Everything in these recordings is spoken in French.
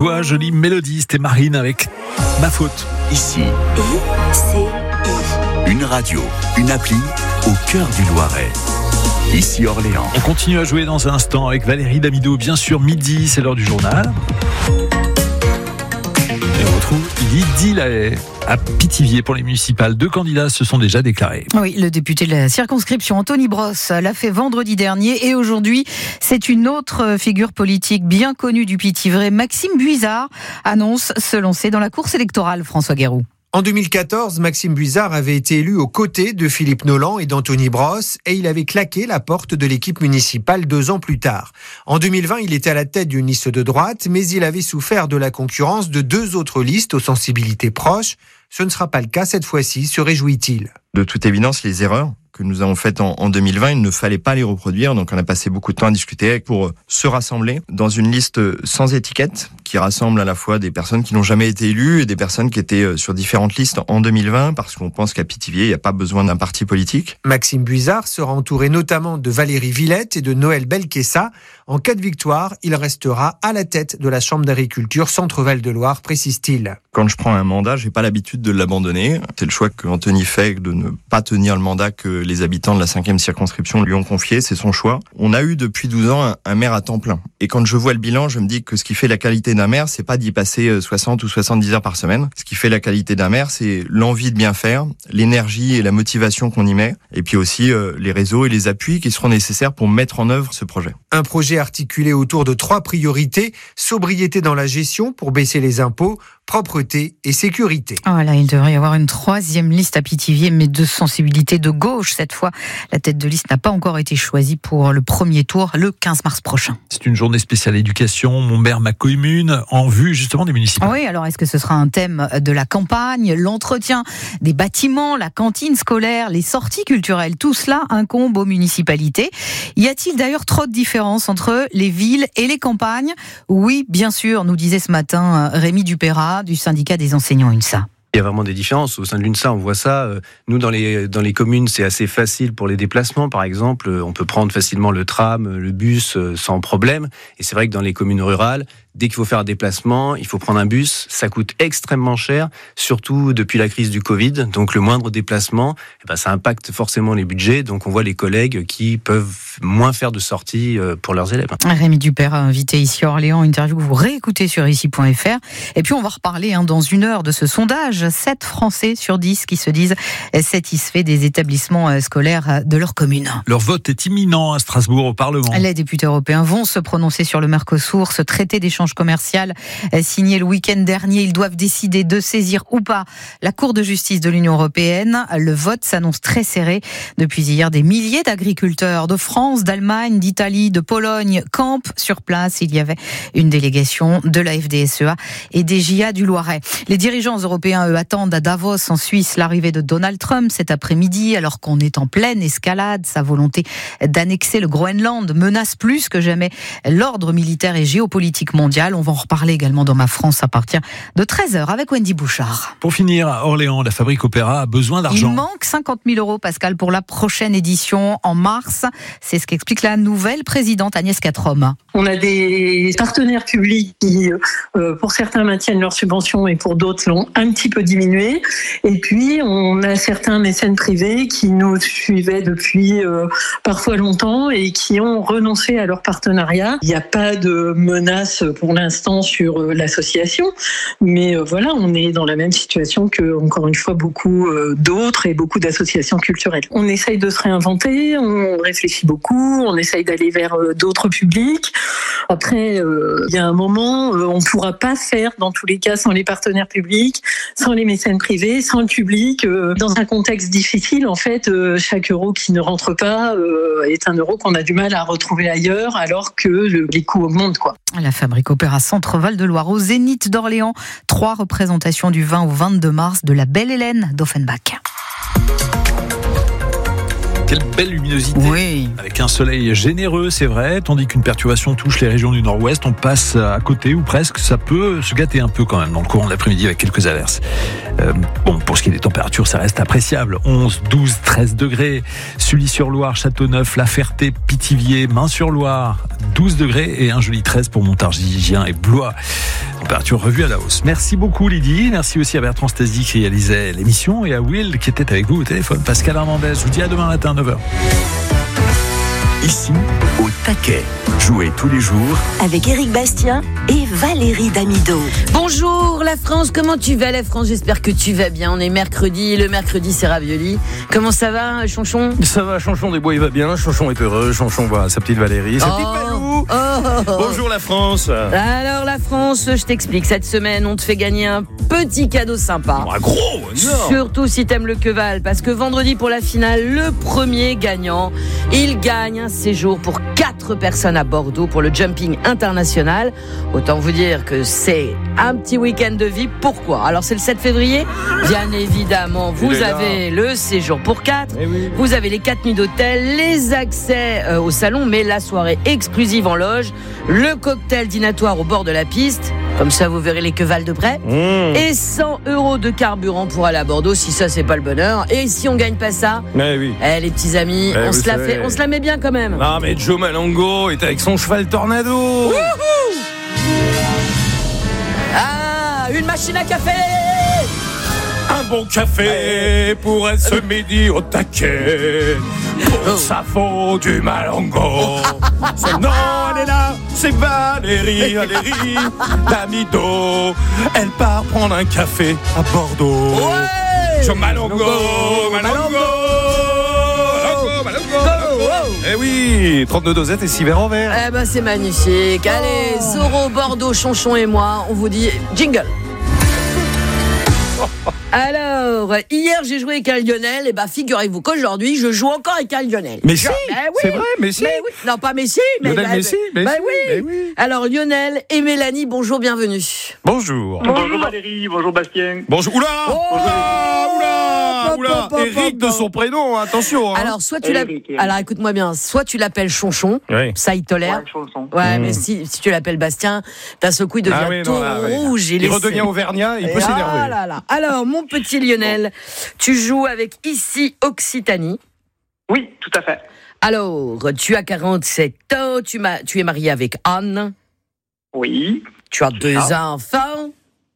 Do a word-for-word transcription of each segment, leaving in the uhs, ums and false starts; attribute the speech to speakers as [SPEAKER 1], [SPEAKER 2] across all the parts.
[SPEAKER 1] voix, jolie mélodie. C'était Marine avec Ma Faute.
[SPEAKER 2] Ici,
[SPEAKER 3] I C I.
[SPEAKER 2] une radio, une appli au cœur du Loiret. Ici Orléans.
[SPEAKER 1] On continue à jouer dans un instant avec Valérie Damido. Bien sûr, midi, c'est l'heure du journal. Et on retrouve Lydie Lahaye à Pithiviers pour les municipales. Deux candidats se sont déjà déclarés.
[SPEAKER 4] Oui, le député de la circonscription, Anthony Brosse, l'a fait vendredi dernier. Et aujourd'hui, c'est une autre figure politique bien connue du Pithiviers, Maxime Buizard, annonce se lancer dans la course électorale. François Guéroux.
[SPEAKER 5] En deux mille quatorze, Maxime Buizard avait été élu aux côtés de Philippe Nolan et d'Anthony Brosse et il avait claqué la porte de l'équipe municipale deux ans plus tard. En deux mille vingt, il était à la tête d'une liste de droite, mais il avait souffert de la concurrence de deux autres listes aux sensibilités proches. Ce ne sera pas le cas cette fois-ci, se réjouit-il.
[SPEAKER 6] De toute évidence, les erreurs que nous avons faites en, en deux mille vingt, il ne fallait pas les reproduire. Donc on a passé beaucoup de temps à discuter pour se rassembler dans une liste sans étiquette qui rassemble à la fois des personnes qui n'ont jamais été élues et des personnes qui étaient sur différentes listes en deux mille vingt parce qu'on pense qu'à Pithiviers, il n'y a pas besoin d'un parti politique.
[SPEAKER 5] Maxime Buizard sera entouré notamment de Valérie Villette et de Noël Belkessa. En cas de victoire, il restera à la tête de la Chambre d'agriculture Centre-Val de Loire, précise-t-il.
[SPEAKER 6] Quand je prends un mandat, j'ai pas l'habitude de l'abandonner. C'est le choix que Anthony fait de ne pas tenir le mandat que les habitants de la cinquième circonscription lui ont confié. C'est son choix. On a eu depuis douze ans un, un maire à temps plein. Et quand je vois le bilan, je me dis que ce qui fait la qualité d'un maire, c'est pas d'y passer soixante ou soixante-dix heures par semaine. Ce qui fait la qualité d'un maire, c'est l'envie de bien faire, l'énergie et la motivation qu'on y met, et puis aussi euh, les réseaux et les appuis qui seront nécessaires pour mettre en œuvre ce projet.
[SPEAKER 5] Un projet articulé autour de trois priorités: sobriété dans la gestion pour baisser les impôts, propreté et sécurité.
[SPEAKER 4] Voilà, il devrait y avoir une troisième liste à Pithiviers, mais de sensibilité de gauche cette fois. La tête de liste n'a pas encore été choisie pour le premier tour, le quinze mars prochain.
[SPEAKER 1] C'est une journée spéciale éducation, mon maire, ma commune, en vue justement des municipales.
[SPEAKER 4] Oui, alors est-ce que ce sera un thème de la campagne, l'entretien des bâtiments, la cantine scolaire, les sorties culturelles? Tout cela incombe aux municipalités. Y a-t-il d'ailleurs trop de différences entre les villes et les campagnes? Oui, bien sûr, nous disait ce matin Rémi Dupérat du syndicat des enseignants UNSA.
[SPEAKER 7] Il y a vraiment des différences. Au sein de l'UNSA, on voit ça. Nous, dans les, dans les communes, c'est assez facile pour les déplacements. Par exemple, on peut prendre facilement le tram, le bus sans problème. Et c'est vrai que dans les communes rurales, dès qu'il faut faire un déplacement, il faut prendre un bus. Ça coûte extrêmement cher, surtout depuis la crise du Covid. Donc le moindre déplacement, eh ben, ça impacte forcément les budgets. Donc on voit les collègues qui peuvent moins faire de sorties pour leurs élèves.
[SPEAKER 4] Rémi Dupérat, invité ici à Orléans, interview que vous réécoutez sur ici point f r. Et puis on va reparler hein, dans une heure de ce sondage. sept Français sur dix qui se disent satisfaits des établissements scolaires de leur commune.
[SPEAKER 1] Leur vote est imminent à Strasbourg au Parlement.
[SPEAKER 4] Les députés européens vont se prononcer sur le Mercosur, ce traité d'échange commercial signé le week-end dernier. Ils doivent décider de saisir ou pas la Cour de justice de l'Union européenne. Le vote s'annonce très serré. Depuis hier, des milliers d'agriculteurs de France, d'Allemagne, d'Italie, de Pologne campent sur place. Il y avait une délégation de la F D S E A et des J A du Loiret. Les dirigeants européens, eux, attendent à Davos, en Suisse, l'arrivée de Donald Trump cet après-midi, alors qu'on est en pleine escalade. Sa volonté d'annexer le Groenland menace plus que jamais l'ordre militaire et géopolitique mondial. On va en reparler également dans Ma France à partir de treize heures avec Wendy Bouchard.
[SPEAKER 1] Pour finir, à Orléans, la Fabrique Opéra a besoin d'argent.
[SPEAKER 4] Il manque cinquante mille euros, Pascal, pour la prochaine édition en mars. C'est ce qu'explique la nouvelle présidente Agnès Quatrom.
[SPEAKER 8] On a des partenaires publics qui, euh, pour certains, maintiennent leurs subventions et pour d'autres l'ont un petit peu diminué. Et puis, on a certains mécènes privés qui nous suivaient depuis euh, parfois longtemps et qui ont renoncé à leur partenariat. Il n'y a pas de menace pour l'instant sur euh, l'association, mais euh, voilà, on est dans la même situation que, encore une fois, beaucoup euh, d'autres et beaucoup d'associations culturelles. On essaye de se réinventer, on réfléchit beaucoup, on essaye d'aller vers euh, d'autres publics. Après, euh, il y a un moment, euh, on ne pourra pas faire, dans tous les cas, sans les partenaires publics, sans les mécènes privés, sans le public. Euh, dans un contexte difficile, en fait, euh, chaque euro qui ne rentre pas euh, est un euro qu'on a du mal à retrouver ailleurs, alors que le, les coûts augmentent, quoi.
[SPEAKER 4] La Fabrique Opéra Centre-Val de Loire au Zénith d'Orléans. Trois représentations du vingt au vingt-deux mars de la Belle Hélène d'Offenbach.
[SPEAKER 1] Quelle belle luminosité,
[SPEAKER 4] oui.
[SPEAKER 1] Avec un soleil généreux, c'est vrai, tandis qu'une perturbation touche les régions du nord-ouest, on passe à côté ou presque, ça peut se gâter un peu quand même dans le courant de l'après-midi avec quelques averses. Euh, bon, pour ce qui est des températures, ça reste appréciable, onze, douze, treize degrés, Sully-sur-Loire, Châteauneuf, La Ferté, Pithiviers, Main-sur-Loire, douze degrés et un joli treize pour Montargis et Blois. Température revue à la hausse. Merci beaucoup Lydie, merci aussi à Bertrand Stasi qui réalisait l'émission et à Will qui était avec vous au téléphone. Pascal Hernandez, je vous dis à demain matin à neuf heures.
[SPEAKER 2] Ici, au taquet. Jouez tous les jours
[SPEAKER 3] avec Éric Bastien et Valérie Damido.
[SPEAKER 9] Bonjour la France, comment tu vas la France? J'espère que tu vas bien. On est mercredi, le mercredi c'est ravioli. Comment ça va, Chonchon?
[SPEAKER 10] Ça va, Chonchon des Bois, il va bien. Chonchon est heureux. Chonchon voit sa petite Valérie, sa
[SPEAKER 9] oh,
[SPEAKER 10] petite Valou.
[SPEAKER 9] Oh, oh, oh.
[SPEAKER 10] Bonjour la France.
[SPEAKER 9] Alors la France, je t'explique. Cette semaine, on te fait gagner un petit cadeau sympa.
[SPEAKER 10] Oh, un gros, énorme.
[SPEAKER 9] Surtout si t'aimes le Queval, parce que vendredi pour la finale, le premier gagnant, il gagne un séjour pour quatre personnes à Bordeaux pour le jumping international. Autant vous dire que c'est un petit week-end de vie. Pourquoi? Alors c'est le sept février. Bien évidemment, vous avez le séjour pour quatre. Oui. Vous avez les quatre nuits d'hôtel, les accès euh, au salon, mais la soirée exclusive en loge, le cocktail dînatoire au bord de la piste. Comme ça, vous verrez les quevals de près. Mmh. Et cent euros de carburant pour aller à Bordeaux, si ça, c'est pas le bonheur. Et si on gagne pas ça,
[SPEAKER 10] eh oui.
[SPEAKER 9] eh, les petits amis, eh, on, se la fait, on se la met bien quand même.
[SPEAKER 10] Non, mais Joe Malongo est avec son cheval Tornado.
[SPEAKER 9] Wouhou! Ah, une machine à café!
[SPEAKER 10] Un bon café pour être ce midi au taquet. Pour oh. ça faut du Malongo. Son nom, elle est là, c'est Valérie, Valérie Damido. Elle part prendre un café à Bordeaux.
[SPEAKER 9] Ouais.
[SPEAKER 10] Sur Malongo, Malongo, Malongo, Malongo. Eh oui, trente-deux dosettes et six verres en verre.
[SPEAKER 9] Eh ben c'est magnifique. Allez, oh. Zoro, Bordeaux, Chonchon et moi, on vous dit jingle. Alors, hier j'ai joué avec un Lionel, et bah figurez-vous qu'aujourd'hui je joue encore avec un Lionel.
[SPEAKER 10] Messi,
[SPEAKER 9] bah, oui,
[SPEAKER 10] c'est vrai, Messi.
[SPEAKER 9] Mais oui. Non, pas Messi, mais
[SPEAKER 10] Lionel
[SPEAKER 9] bah,
[SPEAKER 10] Messi,
[SPEAKER 9] bah,
[SPEAKER 10] Messi,
[SPEAKER 9] bah, oui.
[SPEAKER 10] Mais oui.
[SPEAKER 9] Alors Lionel et Mélanie, bonjour, bienvenue.
[SPEAKER 10] Bonjour.
[SPEAKER 11] Bonjour Valérie, bonjour Bastien.
[SPEAKER 10] Bonjour. Oula, oh oula, oula, oula. Éric de son prénom, attention. Hein.
[SPEAKER 9] Alors soit tu l'appelles, alors écoute-moi bien, soit tu l'appelles Chonchon, oui. Ça il tolère.
[SPEAKER 11] Ouais,
[SPEAKER 9] ouais
[SPEAKER 11] mmh.
[SPEAKER 9] mais si, si tu l'appelles Bastien, d'un seul coup il devient ah oui, tout non, là, rouge.
[SPEAKER 10] Il, il redevient auvergnat, il peut s'énerver.
[SPEAKER 9] Ah là là. Alors mon petit Lionel, tu joues avec Ici Occitanie.
[SPEAKER 11] Oui, tout à fait.
[SPEAKER 9] Alors, tu as quarante-sept ans, tu, m'as, tu es marié avec Anne.
[SPEAKER 11] Oui.
[SPEAKER 9] Tu as deux
[SPEAKER 11] ça.
[SPEAKER 9] enfants.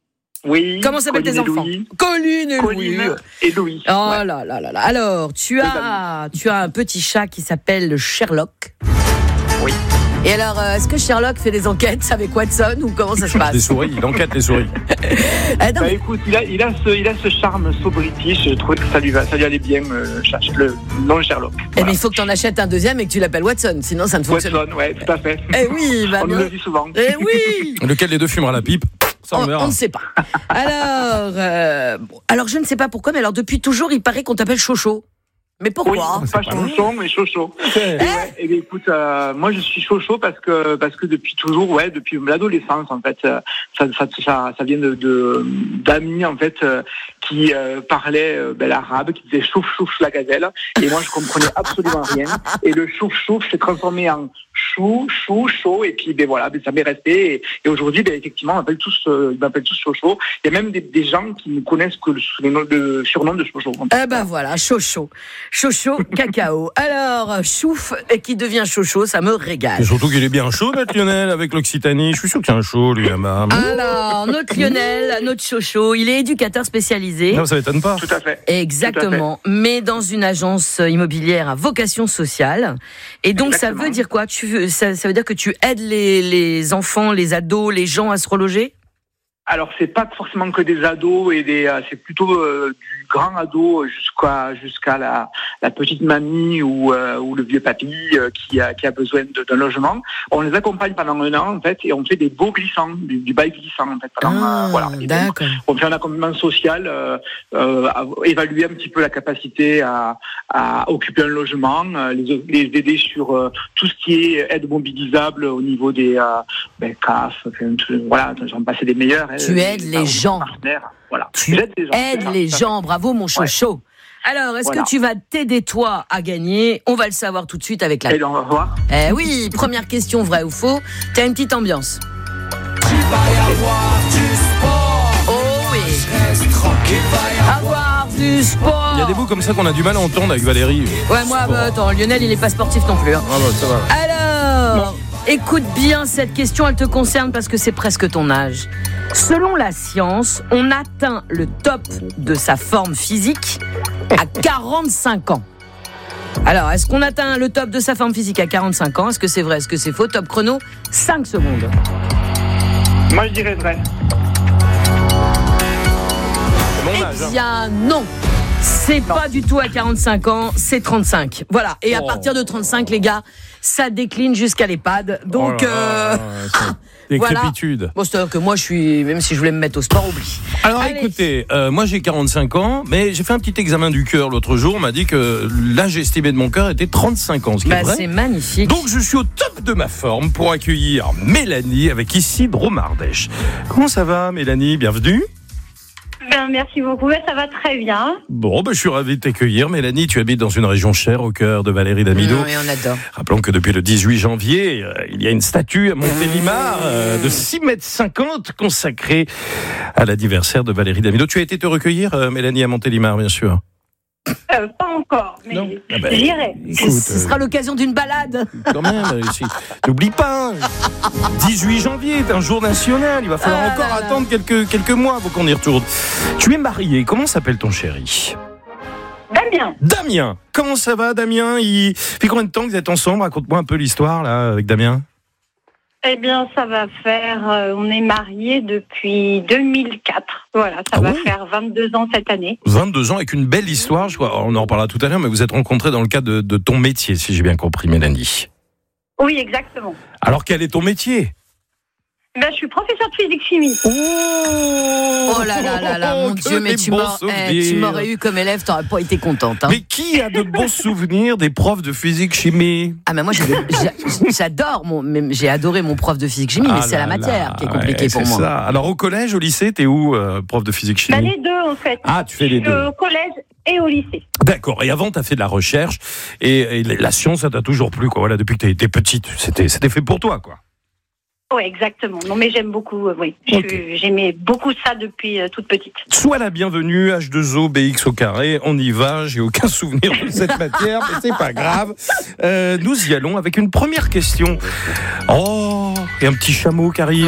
[SPEAKER 11] Oui.
[SPEAKER 9] Comment s'appellent tes enfants? Colline et Louis.
[SPEAKER 11] Colline et Louis.
[SPEAKER 9] Oh ouais. là là là là. Alors, tu as, tu as un petit chat qui s'appelle Sherlock.
[SPEAKER 11] Oui.
[SPEAKER 9] Et alors, euh, est-ce que Sherlock fait des enquêtes avec Watson ou comment ça se passe?
[SPEAKER 10] Des souris, il enquête les souris.
[SPEAKER 9] ah, non,
[SPEAKER 11] bah, écoute, il a, il, a ce, il a ce charme so british, je trouve que ça lui, va, ça lui allait bien, euh, le nom de Sherlock.
[SPEAKER 9] Eh voilà. Mais il faut que tu en achètes un deuxième et que tu l'appelles Watson, sinon ça ne fonctionne pas.
[SPEAKER 11] Watson, ouais, tout à fait.
[SPEAKER 9] Eh oui, bah
[SPEAKER 11] on nous le dit souvent.
[SPEAKER 9] Eh oui.
[SPEAKER 10] Lequel des deux fumera la pipe? Ça, on,
[SPEAKER 9] on, on ne sait pas. Alors, euh, alors, je ne sais pas pourquoi, mais alors depuis toujours, il paraît qu'on t'appelle Chocho. Mais pourquoi?
[SPEAKER 11] Oui, pas Chonchon, mais Chocho. Et, ouais, et bien, écoute, euh, moi je suis Chocho parce que parce que depuis toujours, ouais, depuis l'adolescence en fait, ça ça ça, ça vient de, de d'amis en fait euh, qui euh, parlaient euh, ben, l'arabe, qui disaient chouf chouf la gazelle, et moi je comprenais absolument rien. Et le chouf chouf s'est transformé en chou chou chaud, et puis ben voilà, ben, ça m'est resté. Et, et aujourd'hui, ben effectivement, on m'appelle tous, euh, ils m'appellent tous Chocho. Il y a même des, des gens qui ne connaissent que le, le, le surnom de Chocho.
[SPEAKER 9] Eh ben voilà, Chocho. Chocho cacao. Alors, chouf et qui devient Chocho, ça me régale.
[SPEAKER 10] Et surtout qu'il est bien chaud, notre Lionel, avec l'Occitanie. Je suis sûr qu'il y a un chaud, lui, là-bas.
[SPEAKER 9] Alors, notre Lionel, notre Chocho, il est éducateur spécialisé.
[SPEAKER 10] Non, ça m'étonne pas.
[SPEAKER 11] Tout à fait.
[SPEAKER 9] Exactement.
[SPEAKER 11] Tout à fait.
[SPEAKER 9] Mais dans une agence immobilière à vocation sociale. Et donc, Exactement. ça veut dire quoi? Tu veux, ça, ça veut dire que tu aides les, les enfants, les ados, les gens à se reloger?
[SPEAKER 11] Alors, c'est pas forcément que des ados et des, c'est plutôt euh, du grand ado jusqu'à jusqu'à la, la petite mamie ou euh, ou le vieux papy euh, qui a qui a besoin de, d'un logement. On les accompagne pendant un an en fait et on fait des beaux glissants, du, du bail glissant en fait. Pendant,
[SPEAKER 9] ah,
[SPEAKER 11] euh, voilà.
[SPEAKER 9] D'accord.
[SPEAKER 11] On fait un accompagnement social, euh, euh, à évaluer un petit peu la capacité à à occuper un logement, euh, les, les aider sur euh, tout ce qui est aide mobilisable au niveau des euh, ben, C A F, enfin, voilà, j'en passe des meilleurs.
[SPEAKER 9] Tu aides les gens.
[SPEAKER 11] Voilà.
[SPEAKER 9] Tu aides les gens, aides les gens. Bravo, mon Chocho. Ouais. Alors, est-ce voilà. que tu vas t'aider, toi, à gagner? On va le savoir tout de suite avec la...
[SPEAKER 11] Et on va voir.
[SPEAKER 9] Eh oui, première question, vrai ou faux? T'as une petite ambiance.
[SPEAKER 12] Il va y avoir du sport.
[SPEAKER 9] Oh oui.
[SPEAKER 12] Je reste tranquille, il va y
[SPEAKER 9] avoir du sport.
[SPEAKER 10] Il y a des mots comme ça qu'on a du mal à entendre avec Valérie.
[SPEAKER 9] Ouais, moi, bah, attends, Lionel, il n'est pas sportif non plus. Hein.
[SPEAKER 10] Ah bah, ça va.
[SPEAKER 9] Alors... écoute bien cette question, elle te concerne parce que c'est presque ton âge. Selon la science, on atteint le top de sa forme physique à quarante-cinq ans. Alors, est-ce qu'on atteint le top de sa forme physique à quarante-cinq ans ? Est-ce que c'est vrai ? Est-ce que c'est faux ? Top chrono, cinq secondes.
[SPEAKER 11] Moi, je dirais vrai.
[SPEAKER 9] Eh bien, non. C'est non. pas du tout à quarante-cinq ans, c'est trente-cinq. Voilà. Et à oh. partir de trente-cinq, les gars, ça décline jusqu'à l'EHPAD. Donc,
[SPEAKER 10] oh là
[SPEAKER 9] euh...
[SPEAKER 10] là, décrépitude.
[SPEAKER 9] Voilà. Bon, c'est-à-dire que moi, je suis, même si je voulais me mettre au sport, oublie.
[SPEAKER 10] Alors,
[SPEAKER 9] Allez.
[SPEAKER 10] écoutez, euh, moi, j'ai quarante-cinq ans, mais j'ai fait un petit examen du cœur l'autre jour. On m'a dit que l'âge estimé de mon cœur était trente-cinq ans, ce qui
[SPEAKER 9] bah,
[SPEAKER 10] est vrai.
[SPEAKER 9] C'est magnifique.
[SPEAKER 10] Donc, je suis au top de ma forme pour accueillir Mélanie avec ici Dromardèche. Comment ça va, Mélanie ? Bienvenue.
[SPEAKER 13] Ben, merci beaucoup, ça va très bien.
[SPEAKER 10] Bon, ben, je suis ravi de t'accueillir. Mélanie, tu habites dans une région chère au cœur de Valérie Damido.
[SPEAKER 9] Oui, on adore.
[SPEAKER 10] Rappelons que depuis le dix-huit janvier, euh, il y a une statue à Montélimar euh, de six mètres cinquante consacrée à l'anniversaire de Valérie Damido. Tu as été te recueillir, euh, Mélanie, à Montélimar, bien sûr.
[SPEAKER 13] Euh, pas encore, mais
[SPEAKER 10] non. Ah ben,
[SPEAKER 13] j'irai.
[SPEAKER 9] Ce euh, sera l'occasion d'une balade.
[SPEAKER 10] Quand même, si, n'oublie pas, dix-huit janvier est un jour national. Il va falloir ah, encore là, attendre là. quelques quelques mois avant qu'on y retourne. Tu es marié. Comment s'appelle ton chéri ?
[SPEAKER 13] Damien.
[SPEAKER 10] Damien. Comment ça va, Damien ? Il fait combien de temps que vous êtes ensemble ? Raconte-moi un peu l'histoire là avec Damien.
[SPEAKER 13] Eh bien, ça va faire... Euh, on est mariés depuis deux mille quatre. Voilà, ça ah va ouais faire vingt-deux ans cette année.
[SPEAKER 10] vingt-deux ans avec une belle histoire. Je crois, on en reparlera tout à l'heure, mais vous êtes rencontrés dans le cadre de, de ton métier, si j'ai bien compris, Mélanie.
[SPEAKER 13] Oui, exactement.
[SPEAKER 10] Alors, quel est ton métier ?
[SPEAKER 13] Ben, je suis professeur de physique-chimie.
[SPEAKER 9] Oh, oh là là là là, mon Dieu, mais tu, eh, tu m'aurais eu comme élève, t'aurais pas été contente. Hein.
[SPEAKER 10] Mais qui a de bons souvenirs des profs de physique-chimie ?
[SPEAKER 9] Ah, mais moi, j'adore, mon, j'ai adoré mon prof de physique-chimie, ah mais c'est la matière là, qui est compliquée ouais, pour moi.
[SPEAKER 10] Ça. Alors, au collège, au lycée, t'es où, euh, prof de physique-chimie ?
[SPEAKER 13] Ben, les deux, en fait.
[SPEAKER 10] Ah, tu fais les deux.
[SPEAKER 13] Au collège et au lycée.
[SPEAKER 10] D'accord. Et avant, t'as fait de la recherche, et, et la science, ça t'a toujours plu, quoi. Voilà, depuis que t'étais petite, c'était, c'était fait pour toi, quoi.
[SPEAKER 13] Oui, exactement. Non, mais j'aime beaucoup, euh, oui. Okay. J'aimais beaucoup ça depuis euh, toute petite.
[SPEAKER 10] Sois la bienvenue, H deux O, B X au carré, on y va, j'ai aucun souvenir de cette matière, mais c'est pas grave. Euh, nous y allons avec une première question. Oh, et un petit chameau qui arrive.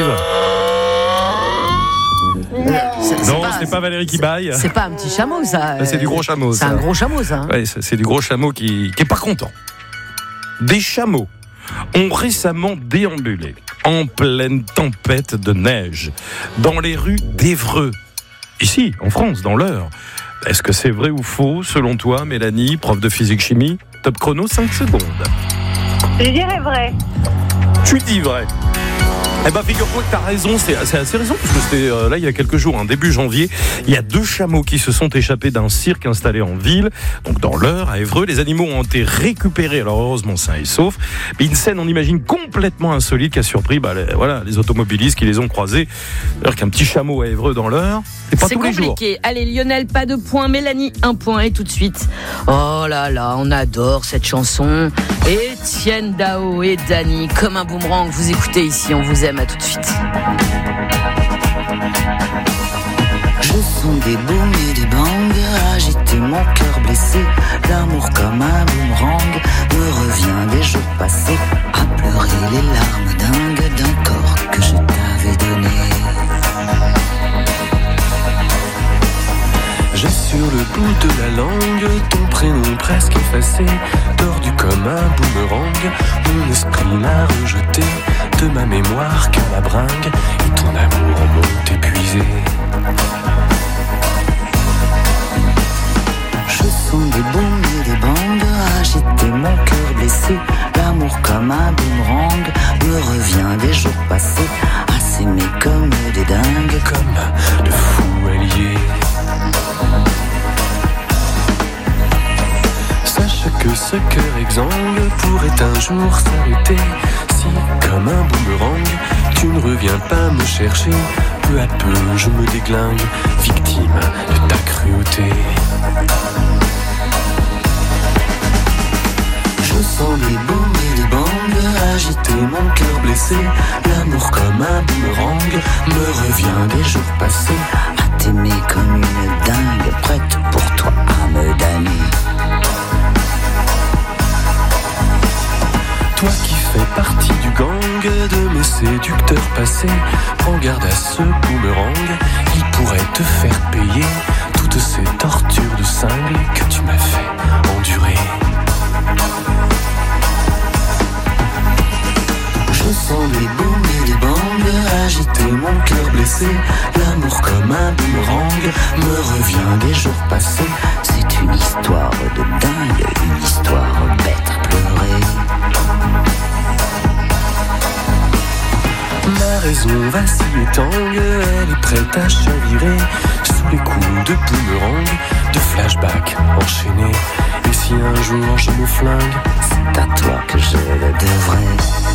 [SPEAKER 9] C'est, c'est
[SPEAKER 10] non,
[SPEAKER 9] pas,
[SPEAKER 10] c'est pas Valérie qui baille.
[SPEAKER 9] C'est pas un petit chameau, ça.
[SPEAKER 10] C'est du gros chameau,
[SPEAKER 9] c'est
[SPEAKER 10] ça.
[SPEAKER 9] C'est un gros chameau, ça.
[SPEAKER 10] Ouais, c'est du gros chameau qui, qui est pas content. Des chameaux ont récemment déambulé en pleine tempête de neige dans les rues d'Évreux, ici, en France, dans l'Eure. Est-ce que c'est vrai ou faux, selon toi, Mélanie, prof de physique-chimie ? Top chrono, cinq secondes.
[SPEAKER 13] Je dirais vrai.
[SPEAKER 10] Tu dis vrai. Eh ben, figure-toi que t'as raison, c'est, c'est assez raison, parce que c'était euh, là il y a quelques jours, hein, début janvier, il y a deux chameaux qui se sont échappés d'un cirque installé en ville, donc dans l'Eure, à Évreux. Les animaux ont été récupérés, alors heureusement sains et saufs, mais une scène, on imagine, complètement insolite qui a surpris bah, les, voilà, les automobilistes qui les ont croisés. Alors qu'un petit chameau à Évreux dans l'Eure, c'est pas
[SPEAKER 9] c'est
[SPEAKER 10] tous les jours.
[SPEAKER 9] C'est compliqué. Allez, Lionel, pas de point, Mélanie, un point, et tout de suite. Oh là là, on adore cette chanson. Étienne Dao et Dany, comme un boomerang, vous écoutez ici, on vous aime, à tout de suite.
[SPEAKER 14] Je sens des booms et des bangs, agiter mon cœur blessé. L'amour comme un boomerang me revient des jours passés, à pleurer les larmes dingues d'un corps que je t'avais donné.
[SPEAKER 15] J'ai sur le bout de la langue ton prénom presque effacé, tordu comme un boomerang. Mon esprit l'a rejeté de ma mémoire car la bringue et ton amour m'ont épuisé.
[SPEAKER 14] Je sens des booms et des bangs, agiter mon cœur blessé. L'amour comme un boomerang me revient des jours passés, à s'aimer comme des dingues,
[SPEAKER 15] comme de fous alliés. Sache que ce cœur exsangue pourrait un jour s'arrêter si, comme un boomerang, tu ne reviens pas me chercher. Peu à peu je me déglingue, victime de ta cruauté.
[SPEAKER 14] Je sens des booms et des bangs, agiter mon cœur blessé. L'amour comme un boomerang me revient des jours passés, à t'aimer comme une dingue, prête pour toi à me damner.
[SPEAKER 15] Toi qui fais partie du gang de mes séducteurs passés, prends garde à ce boomerang, il pourrait te faire payer toutes ces tortures de cingle que tu m'as fait endurer. Je sens des booms et des bangs agiter mon cœur blessé. L'amour comme un boomerang me revient des jours passés. C'est une histoire de dingue, une histoire bête à pleurer. Ma raison vacille et tangue, elle est prête à chavirer sous les coups de boomerang, de flashback enchaînés. Et si un jour je me flingue, c'est à toi que je le devrais.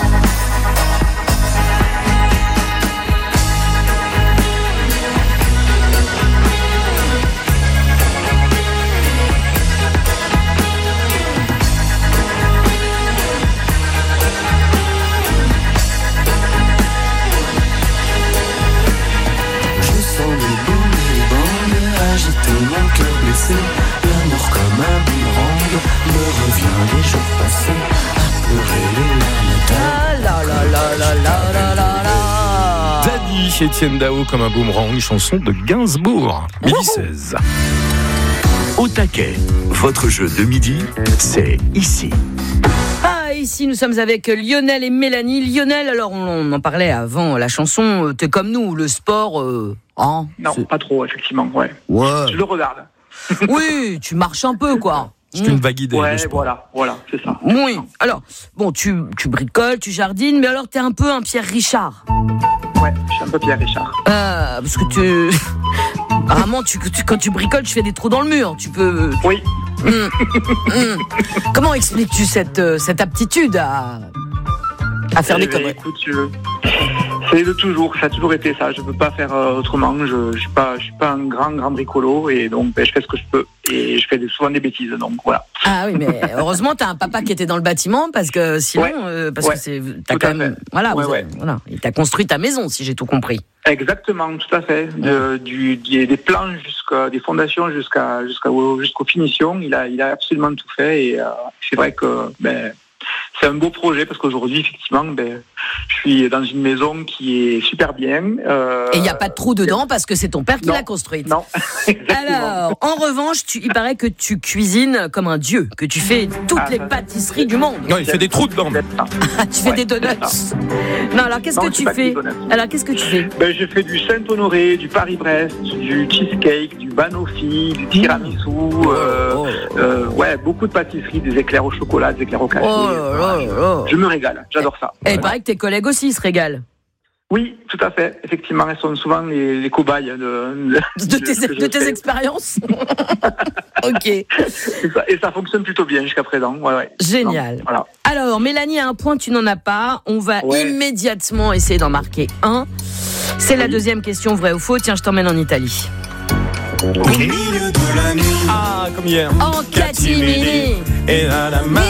[SPEAKER 15] Mon cœur blessé, l'amour comme un boomerang me revient des jours passés à pleurer les larmes.
[SPEAKER 9] La la la la la la la la.
[SPEAKER 16] Dany, Étienne Dao comme un boomerang, chanson de Gainsbourg, midi seize.
[SPEAKER 2] Au taquet, votre jeu de midi, c'est ici.
[SPEAKER 9] Ah, ici nous sommes avec Lionel et Mélanie. Lionel, alors on en parlait avant la chanson, t'es comme nous, le sport... Euh... Hein,
[SPEAKER 11] non,
[SPEAKER 9] c'est...
[SPEAKER 11] pas trop, effectivement, ouais.
[SPEAKER 9] ouais.
[SPEAKER 11] Je le regarde.
[SPEAKER 9] Oui, tu marches un peu, quoi.
[SPEAKER 16] C'est mmh. une vague idée.
[SPEAKER 11] Ouais, voilà, voilà, c'est ça.
[SPEAKER 9] Oui, alors, bon, tu, tu bricoles, tu jardines, mais alors t'es un peu un Pierre Richard.
[SPEAKER 11] Ouais, je suis un peu Pierre Richard.
[SPEAKER 9] Euh, parce que tu... Apparemment, tu, tu, quand tu bricoles, tu fais des trous dans le mur, tu peux...
[SPEAKER 11] Oui.
[SPEAKER 9] Mmh. Mmh. Comment expliques-tu cette, cette aptitude à, à faire
[SPEAKER 11] eh
[SPEAKER 9] des conneries?
[SPEAKER 11] Écoute, je... c'est de toujours, ça a toujours été ça. Je ne peux pas faire autrement. Je ne suis pas, je suis pas un grand, grand bricolo et donc ben, je fais ce que je peux et je fais des, souvent des bêtises. Donc voilà.
[SPEAKER 9] Ah oui, mais heureusement, tu as un papa qui était dans le bâtiment parce que sinon,
[SPEAKER 11] ouais,
[SPEAKER 9] euh, parce
[SPEAKER 11] ouais,
[SPEAKER 9] que c'est, t'as quand même, fait. voilà,
[SPEAKER 11] ouais,
[SPEAKER 9] vous,
[SPEAKER 11] ouais.
[SPEAKER 9] voilà, il t'a construit ta maison, si j'ai tout compris.
[SPEAKER 11] Exactement, tout à fait. De, du, des, des plans jusqu'à des fondations jusqu'à, jusqu'à jusqu'aux finitions, il a, il a absolument tout fait et euh, c'est vrai que ben. C'est un beau projet parce qu'aujourd'hui, effectivement, ben, je suis dans une maison qui est super bien. Euh...
[SPEAKER 9] Et il n'y a pas de trou dedans parce que c'est ton père qui
[SPEAKER 11] non,
[SPEAKER 9] l'a construite.
[SPEAKER 11] Non,
[SPEAKER 9] alors, en revanche, tu, il paraît que tu cuisines comme un dieu, que tu fais toutes ah, les pâtisseries du monde.
[SPEAKER 16] Non, il fait des trous dedans.
[SPEAKER 9] Tu fais ouais, des donuts. Non, alors qu'est-ce non, que tu fais Alors qu'est-ce que tu fais
[SPEAKER 11] ben, je fais du Saint-Honoré, du Paris-Brest, du cheesecake, du banoffee, du tiramisu. Oh, euh, oh, oh. Euh, ouais, beaucoup de pâtisseries, des éclairs au chocolat, des éclairs au café. Oh, oh, oh. Je me régale, j'adore ça.
[SPEAKER 9] Et il paraît que tes collègues aussi se régalent.
[SPEAKER 11] Oui, tout à fait. Effectivement, elles sont souvent les, les cobayes de, de,
[SPEAKER 9] de tes, de tes expériences. Ok.
[SPEAKER 11] Et ça, et ça fonctionne plutôt bien jusqu'à présent. Ouais, ouais.
[SPEAKER 9] Génial. Non, voilà. Alors, Mélanie a un point, tu n'en as pas. On va ouais. immédiatement essayer d'en marquer un. C'est oui. la deuxième question, vrai ou faux. Tiens, je t'emmène en Italie.
[SPEAKER 16] Au milieu de la nuit. Ah, comme hier.
[SPEAKER 9] En catimini.
[SPEAKER 16] Et là, la main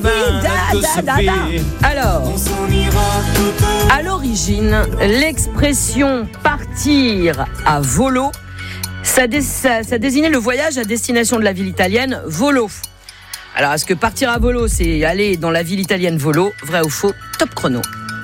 [SPEAKER 9] Alors, à l'origine, l'expression partir à volo, ça, dé- ça, ça désignait le voyage à destination de la ville italienne Volo. Alors, est-ce que partir à volo, c'est aller dans la ville italienne Volo, vrai ou faux? Top chrono.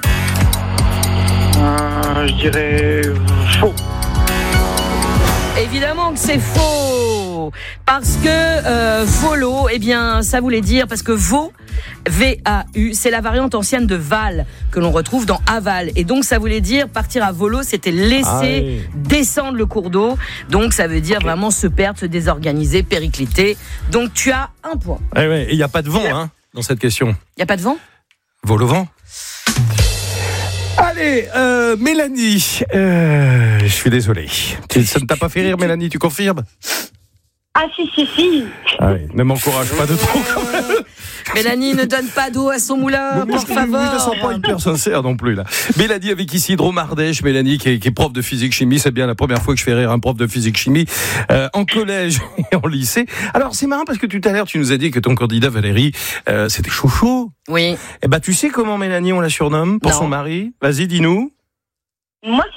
[SPEAKER 11] Euh, je dirais faux.
[SPEAKER 9] Évidemment que c'est faux, parce que euh, volo, eh bien, ça voulait dire, parce que veau, V A U, c'est la variante ancienne de val, que l'on retrouve dans aval, et donc ça voulait dire, partir à volo, c'était laisser ah oui. descendre le cours d'eau, donc ça veut dire okay. vraiment se perdre, se désorganiser, péricliter, donc tu as un point.
[SPEAKER 16] Eh ouais, et il n'y a pas de vent hein, dans cette question.
[SPEAKER 9] Il n'y a pas de vent?
[SPEAKER 16] Vol au vent. Allez, euh, Mélanie, euh, je suis désolé. Tu, ça ne t'a pas fait rire, Mélanie, tu confirmes?
[SPEAKER 13] Ah si, si, si.
[SPEAKER 16] Ah oui, ne m'encourage pas de trop.
[SPEAKER 9] Mélanie ne donne pas d'eau à son moulin, pour favor.
[SPEAKER 16] Je ne sens pas hyper sincère non plus là. Mélanie avec ici Isidro Mardèche, Mélanie qui est, qui est prof de physique-chimie, c'est bien la première fois que je fais rire un prof de physique-chimie euh, en collège et en lycée. Alors c'est marrant parce que tout à l'heure tu nous as dit que ton candidat Valérie, euh, c'était Chouchou.
[SPEAKER 9] Oui.
[SPEAKER 16] Eh ben tu sais comment Mélanie on la surnomme pour non. son mari? Vas-y, dis-nous.
[SPEAKER 13] Moi c'est Chichou.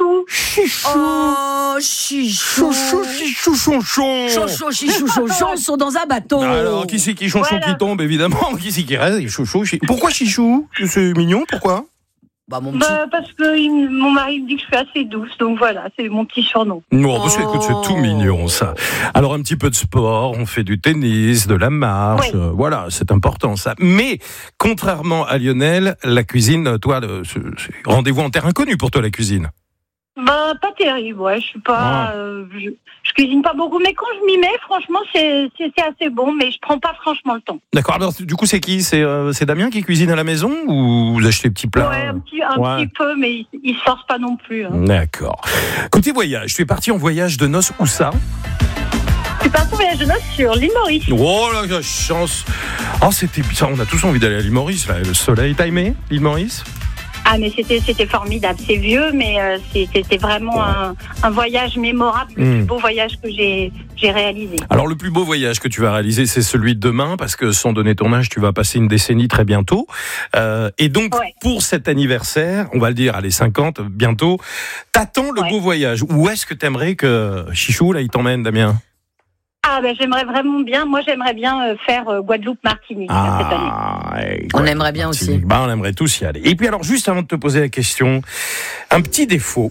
[SPEAKER 13] Chichou.
[SPEAKER 16] Chichou.
[SPEAKER 9] Oh, chichou.
[SPEAKER 16] Chouchou, chichou, chonchon.
[SPEAKER 9] Chonchon, chichou, chonchon sont dans un bateau.
[SPEAKER 16] Alors, qui c'est qui chonchon
[SPEAKER 13] Voilà.
[SPEAKER 16] qui tombe, évidemment? Qui c'est qui reste? Chouchou. chi- Pourquoi chichou? C'est mignon, pourquoi?
[SPEAKER 9] Bah, mon petit.
[SPEAKER 13] Bah, parce que il- mon mari me dit que je suis assez douce, donc voilà, c'est mon petit surnom.
[SPEAKER 16] Non, parce que, écoute, c'est tout mignon, ça. Alors, un petit peu de sport, on fait du tennis, de la marche,
[SPEAKER 13] Oui.
[SPEAKER 16] euh, voilà, c'est important, ça. Mais, contrairement à Lionel, la cuisine, toi, le- c'est c'est rendez-vous en terre inconnue pour toi, la cuisine.
[SPEAKER 13] Bah, pas terrible, ouais, je suis pas,
[SPEAKER 16] Ah.
[SPEAKER 13] euh, je, je cuisine pas beaucoup, mais quand je m'y mets, franchement, c'est, c'est, c'est assez bon, mais je prends pas franchement le temps.
[SPEAKER 16] D'accord, alors, du coup, c'est qui? C'est euh, c'est Damien qui cuisine à la maison ou vous achetez des petits plats?
[SPEAKER 13] Ouais, un petit, un
[SPEAKER 16] Ouais.
[SPEAKER 13] petit peu, mais il, il se force pas non plus. Hein.
[SPEAKER 16] D'accord. Côté voyage, tu es parti en voyage de noces où ça?
[SPEAKER 13] Je suis partie en voyage de noces sur l'île Maurice.
[SPEAKER 16] Oh la la chance. Oh, c'était ça, on a tous envie d'aller à l'île Maurice, là, le soleil. T'as aimé l'île Maurice?
[SPEAKER 13] Ah, mais c'était, c'était formidable. C'est vieux, mais euh, c'est- c'était vraiment un, un voyage mémorable, le
[SPEAKER 16] Mm.
[SPEAKER 13] plus beau voyage que j'ai, j'ai réalisé.
[SPEAKER 16] Alors le plus beau voyage que tu vas réaliser, c'est celui de demain, parce que sans donner ton âge, tu vas passer une décennie très bientôt. Euh, et donc,
[SPEAKER 13] Ouais.
[SPEAKER 16] pour cet anniversaire, on va le dire, allez, cinquante, bientôt, t'attends le
[SPEAKER 13] Ouais.
[SPEAKER 16] beau voyage. Où est-ce que t'aimerais que Chichou, là, il t'emmène, Damien?
[SPEAKER 13] Ah, ben j'aimerais vraiment bien, moi j'aimerais bien euh, faire euh, Guadeloupe-Martinique euh, cette année.
[SPEAKER 16] ouais,
[SPEAKER 9] On
[SPEAKER 16] ouais,
[SPEAKER 9] aimerait bien
[SPEAKER 16] Martinique.
[SPEAKER 9] aussi.
[SPEAKER 16] Bah, on aimerait tous y aller. Et puis alors, juste avant de te poser la question, un petit défaut.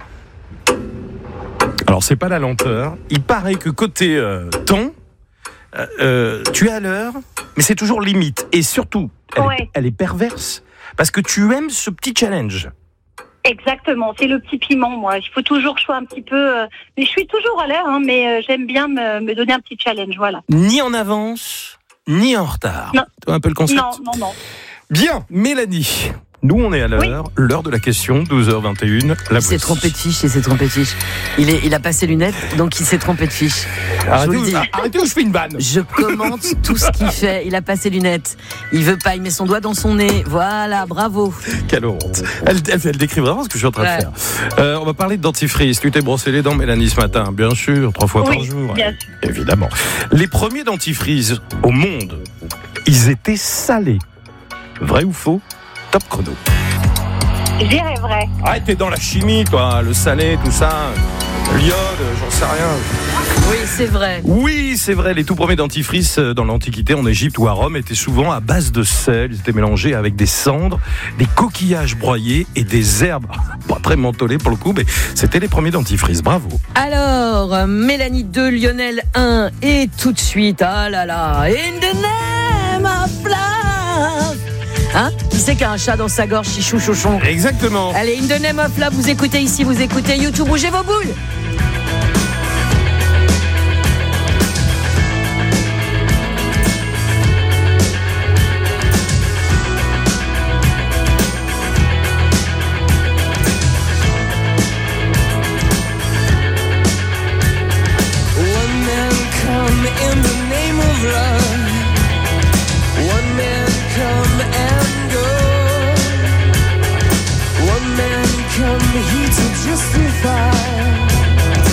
[SPEAKER 16] Alors, c'est pas la lenteur. Il paraît que côté euh, temps, euh, euh, tu es à l'heure, mais c'est toujours limite. Et surtout, elle, est,
[SPEAKER 13] Ouais.
[SPEAKER 16] elle est perverse, parce que tu aimes ce petit challenge.
[SPEAKER 13] Exactement, c'est le petit piment, moi. Il faut toujours que je sois un petit peu... euh, mais je suis toujours à l'heure, hein, mais euh, j'aime bien me, me donner un petit challenge, voilà.
[SPEAKER 16] Ni en avance, ni en retard.
[SPEAKER 13] Non.
[SPEAKER 16] Tu vois un peu le concept?
[SPEAKER 13] Non, non, non.
[SPEAKER 16] Bien, Mélanie. Nous, on est à l'heure, l'heure de la question, douze heures vingt et une. La
[SPEAKER 9] Il s'est
[SPEAKER 16] voici.
[SPEAKER 9] trompé de fiche, il s'est trompé de fiche. Il, est, il a passé lunettes, donc il s'est trompé de fiche. Je
[SPEAKER 16] Arrêtez,
[SPEAKER 9] vous le dis.
[SPEAKER 16] ou, arrêtez ou je fais une vanne.
[SPEAKER 9] Je commente tout ce qu'il fait. Il a passé lunettes. Il veut pas, il met son doigt dans son nez. Voilà, bravo.
[SPEAKER 16] Quelle honte. Elle, elle, elle décrit vraiment ce que je suis en train
[SPEAKER 9] Ouais.
[SPEAKER 16] de faire. Euh, on va parler de dentifrice. Tu t'es brossé les dents, Mélanie, ce matin, bien sûr, trois fois
[SPEAKER 13] Oui,
[SPEAKER 16] par jour.
[SPEAKER 13] bien
[SPEAKER 16] ouais, évidemment. Les premiers dentifrices au monde, ils étaient salés. Vrai ou faux? Top chrono.
[SPEAKER 13] Je dirais vrai.
[SPEAKER 16] Ah, t'es dans la chimie, toi, le salé, tout ça. L'iode, j'en sais rien.
[SPEAKER 9] Oui, c'est vrai.
[SPEAKER 16] Oui, c'est vrai, les tout premiers dentifrices euh, dans l'Antiquité, en Égypte ou à Rome, étaient souvent à base de sel. Ils étaient mélangés avec des cendres, des coquillages broyés et des herbes. Pas très mentholées pour le coup, mais c'était les premiers dentifrices. Bravo.
[SPEAKER 9] Alors, euh, Mélanie deux, Lionel un, et tout de suite, ah là là, in the name of love. Hein? Qui c'est qui a un chat dans sa gorge, chichou chouchon?
[SPEAKER 16] Exactement.
[SPEAKER 9] Allez, in the name of love, vous écoutez ici, vous écoutez YouTube, bougez vos boules.
[SPEAKER 12] One man come in the name of love. One man come and go. One man come here to justify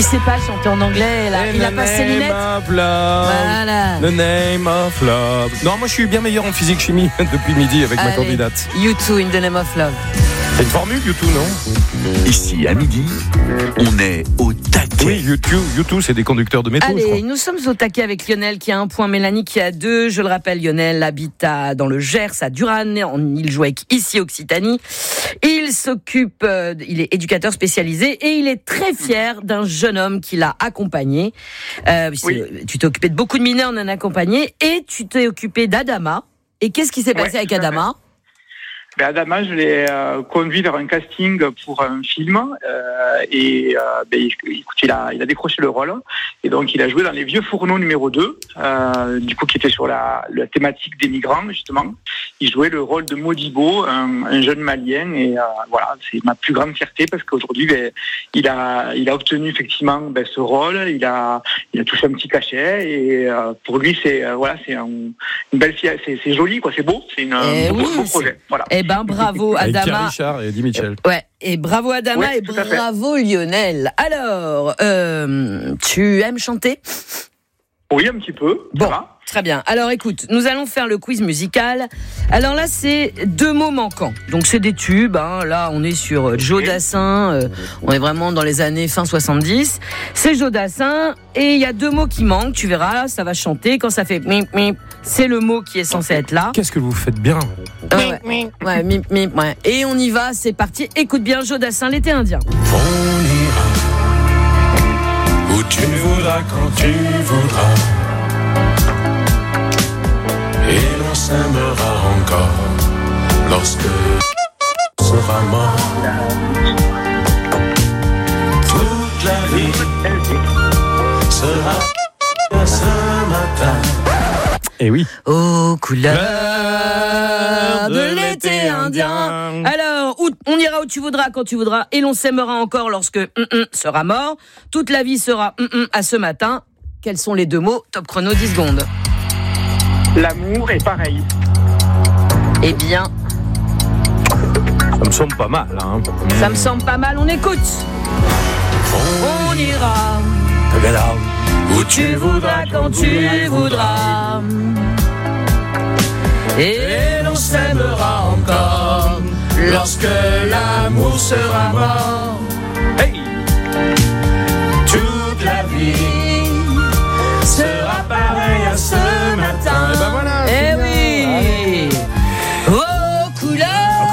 [SPEAKER 9] Il sait pas chanter en anglais, là.
[SPEAKER 16] In
[SPEAKER 9] Il a
[SPEAKER 16] the
[SPEAKER 9] pas ses
[SPEAKER 16] name
[SPEAKER 9] lunettes.
[SPEAKER 16] of love.
[SPEAKER 9] Voilà.
[SPEAKER 16] The name of love. Non, moi je suis bien meilleur en physique-chimie depuis midi avec ma
[SPEAKER 9] Allez.
[SPEAKER 16] candidate.
[SPEAKER 9] You too, in the name of love.
[SPEAKER 16] C'est une formule, YouTube, non?
[SPEAKER 2] Ici, à midi, on est au taquet.
[SPEAKER 16] Oui, YouTube, YouTube, c'est des conducteurs de métro, je crois.
[SPEAKER 9] Allez, nous sommes au taquet avec Lionel qui a un point, Mélanie qui a deux. Je le rappelle, Lionel habite à, dans le Gers, à Duran. Il joue avec ici Occitanie. Il s'occupe, euh, il est éducateur spécialisé et il est très fier d'un jeune homme qui l'a accompagné. Euh,
[SPEAKER 11] Oui.
[SPEAKER 9] Tu t'es occupé de beaucoup de mineurs non accompagnés et tu t'es occupé d'Adama. Et qu'est-ce qui s'est passé
[SPEAKER 11] Ouais,
[SPEAKER 9] avec
[SPEAKER 11] tout à fait.
[SPEAKER 9] Adama?
[SPEAKER 11] Ben Adama, je l'ai euh, conduit vers un casting pour un film euh, et euh, ben, écoute, il a, il a décroché le rôle et donc il a joué dans Les Vieux Fourneaux numéro deux, euh, du coup qui était sur la, la thématique des migrants justement. Il jouait le rôle de Modibo, un, un jeune Malien et euh, voilà, c'est ma plus grande fierté parce qu'aujourd'hui ben, il a, il a obtenu effectivement ben, ce rôle, il a, il a touché un petit cachet et euh, pour lui c'est euh, voilà, c'est un, une belle fierté, c'est, c'est joli quoi, c'est beau, c'est une,
[SPEAKER 9] Eh
[SPEAKER 11] un beau,
[SPEAKER 9] oui,
[SPEAKER 11] beau projet. Voilà.
[SPEAKER 9] Eh ben bravo
[SPEAKER 16] Avec Pierre
[SPEAKER 9] Adama.
[SPEAKER 16] Richard et Eddie Mitchell.
[SPEAKER 9] Ouais, et bravo Adama
[SPEAKER 11] Ouais,
[SPEAKER 9] et
[SPEAKER 11] tout à fait.
[SPEAKER 9] bravo Lionel. Alors, euh, tu aimes chanter?
[SPEAKER 11] Oui, un petit peu.
[SPEAKER 9] Bon,
[SPEAKER 11] Ça va.
[SPEAKER 9] très bien. Alors écoute, nous allons faire le quiz musical. Alors là, c'est deux mots manquants. Donc c'est des tubes. Hein. Là, on est sur euh, Joe Dassin. Euh, on est vraiment dans les années fin soixante-dix. C'est Joe Dassin. Et il y a deux mots qui manquent. Tu verras, ça va chanter. Quand ça fait mip, mip, c'est le mot qui est censé être là.
[SPEAKER 16] Qu'est-ce que vous faites bien?
[SPEAKER 9] Euh, ouais, ouais, mip, mip, ouais. Et on y va, c'est parti. Écoute bien, Joe Dassin, l'été indien.
[SPEAKER 15] On ira où tu voudras, quand tu voudras, et l'on s'aimera encore lorsque sera mort. Toute la vie sera à ce matin.
[SPEAKER 16] Eh oui.
[SPEAKER 9] Aux couleurs de l'été indien. Alors, où, on ira où tu voudras, quand tu voudras, et l'on s'aimera encore lorsque hum, hum, sera mort. Toute la vie sera hum, hum, à ce matin. Quels sont les deux mots? Top chrono, dix secondes.
[SPEAKER 11] L'amour est pareil.
[SPEAKER 9] Eh bien,
[SPEAKER 16] Ça me semble pas mal, hein.
[SPEAKER 9] ça me semble pas mal, on écoute. On ira où tu voudras, quand tu voudras, et l'on s'aimera encore lorsque l'amour sera mort.
[SPEAKER 16] Hey!
[SPEAKER 15] Toute la vie sera pareille à ce matin.
[SPEAKER 16] Et ben voilà.
[SPEAKER 9] Eh oui. Aux couleurs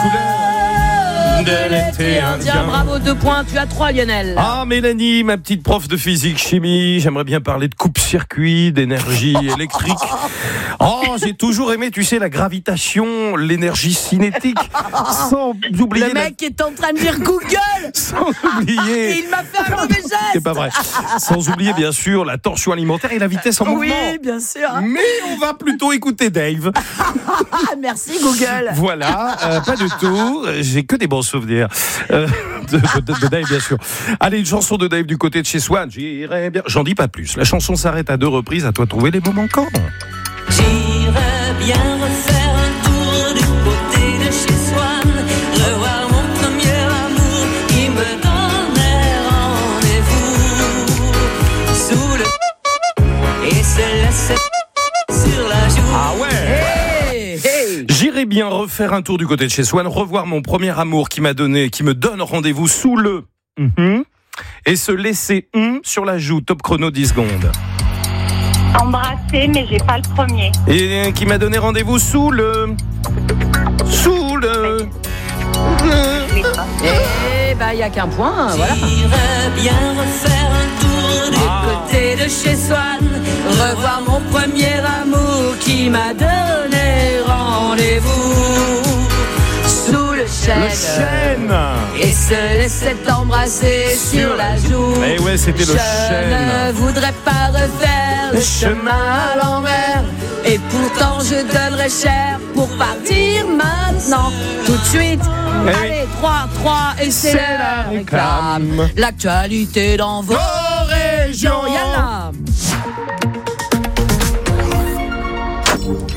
[SPEAKER 9] de l'été indien. Bravo, deux points, tu as trois, Lionel.
[SPEAKER 16] Ah, Mélanie, ma petite prof de physique-chimie, j'aimerais bien parler de coupe-circuit, d'énergie électrique. Oh, j'ai toujours aimé, tu sais, la gravitation, l'énergie cinétique, sans oublier...
[SPEAKER 9] Le mec
[SPEAKER 16] la...
[SPEAKER 9] est en train de dire Google.
[SPEAKER 16] Sans oublier...
[SPEAKER 9] Il m'a fait un mauvais geste.
[SPEAKER 16] C'est pas vrai. Sans oublier, bien sûr, la tension alimentaire et la vitesse en mouvement.
[SPEAKER 9] Oui, bien sûr.
[SPEAKER 16] Mais on va plutôt écouter Dave.
[SPEAKER 9] Merci, Google.
[SPEAKER 16] Voilà, euh, pas du tout. J'ai que des bons souvenirs euh, de, de, de Dave, bien sûr. Allez, une chanson de Dave du côté de chez Swan. J'irai bien. J'en dis pas plus. La chanson s'arrête à deux reprises. À toi de trouver les mots manquants.
[SPEAKER 12] J'irais bien refaire un tour du côté de chez Swan, revoir mon premier amour qui me donnait rendez-vous sous le et se laisser sur la joue.
[SPEAKER 16] Ah ouais.
[SPEAKER 9] Hey, hey.
[SPEAKER 16] J'irai bien refaire un tour du côté de chez Swan, revoir mon premier amour qui m'a donné, qui me donne rendez-vous sous le mm-hmm, et se laisser mm, sur la joue. Top chrono, dix secondes.
[SPEAKER 13] Embrasser, mais j'ai pas le premier.
[SPEAKER 16] Et qui m'a donné rendez-vous sous le sous le.
[SPEAKER 9] Eh bah, il y a qu'un point, voilà.
[SPEAKER 12] J'irais bien refaire un tour du
[SPEAKER 16] Ah.
[SPEAKER 12] côté de chez Swan, revoir mon premier amour qui m'a donné rendez-vous sous le chêne,
[SPEAKER 16] Le chêne.
[SPEAKER 12] et se laisser embrasser sur la joue.
[SPEAKER 16] Eh ouais, c'était le
[SPEAKER 12] Je
[SPEAKER 16] chêne.
[SPEAKER 12] ne voudrais pas refaire le chemin à l'envers, et pourtant je donnerais cher pour partir maintenant, tout de suite.
[SPEAKER 16] Eh oui.
[SPEAKER 12] Allez, trois, trois, et c'est la réclame. L'actualité dans vos régions.
[SPEAKER 9] Yalla.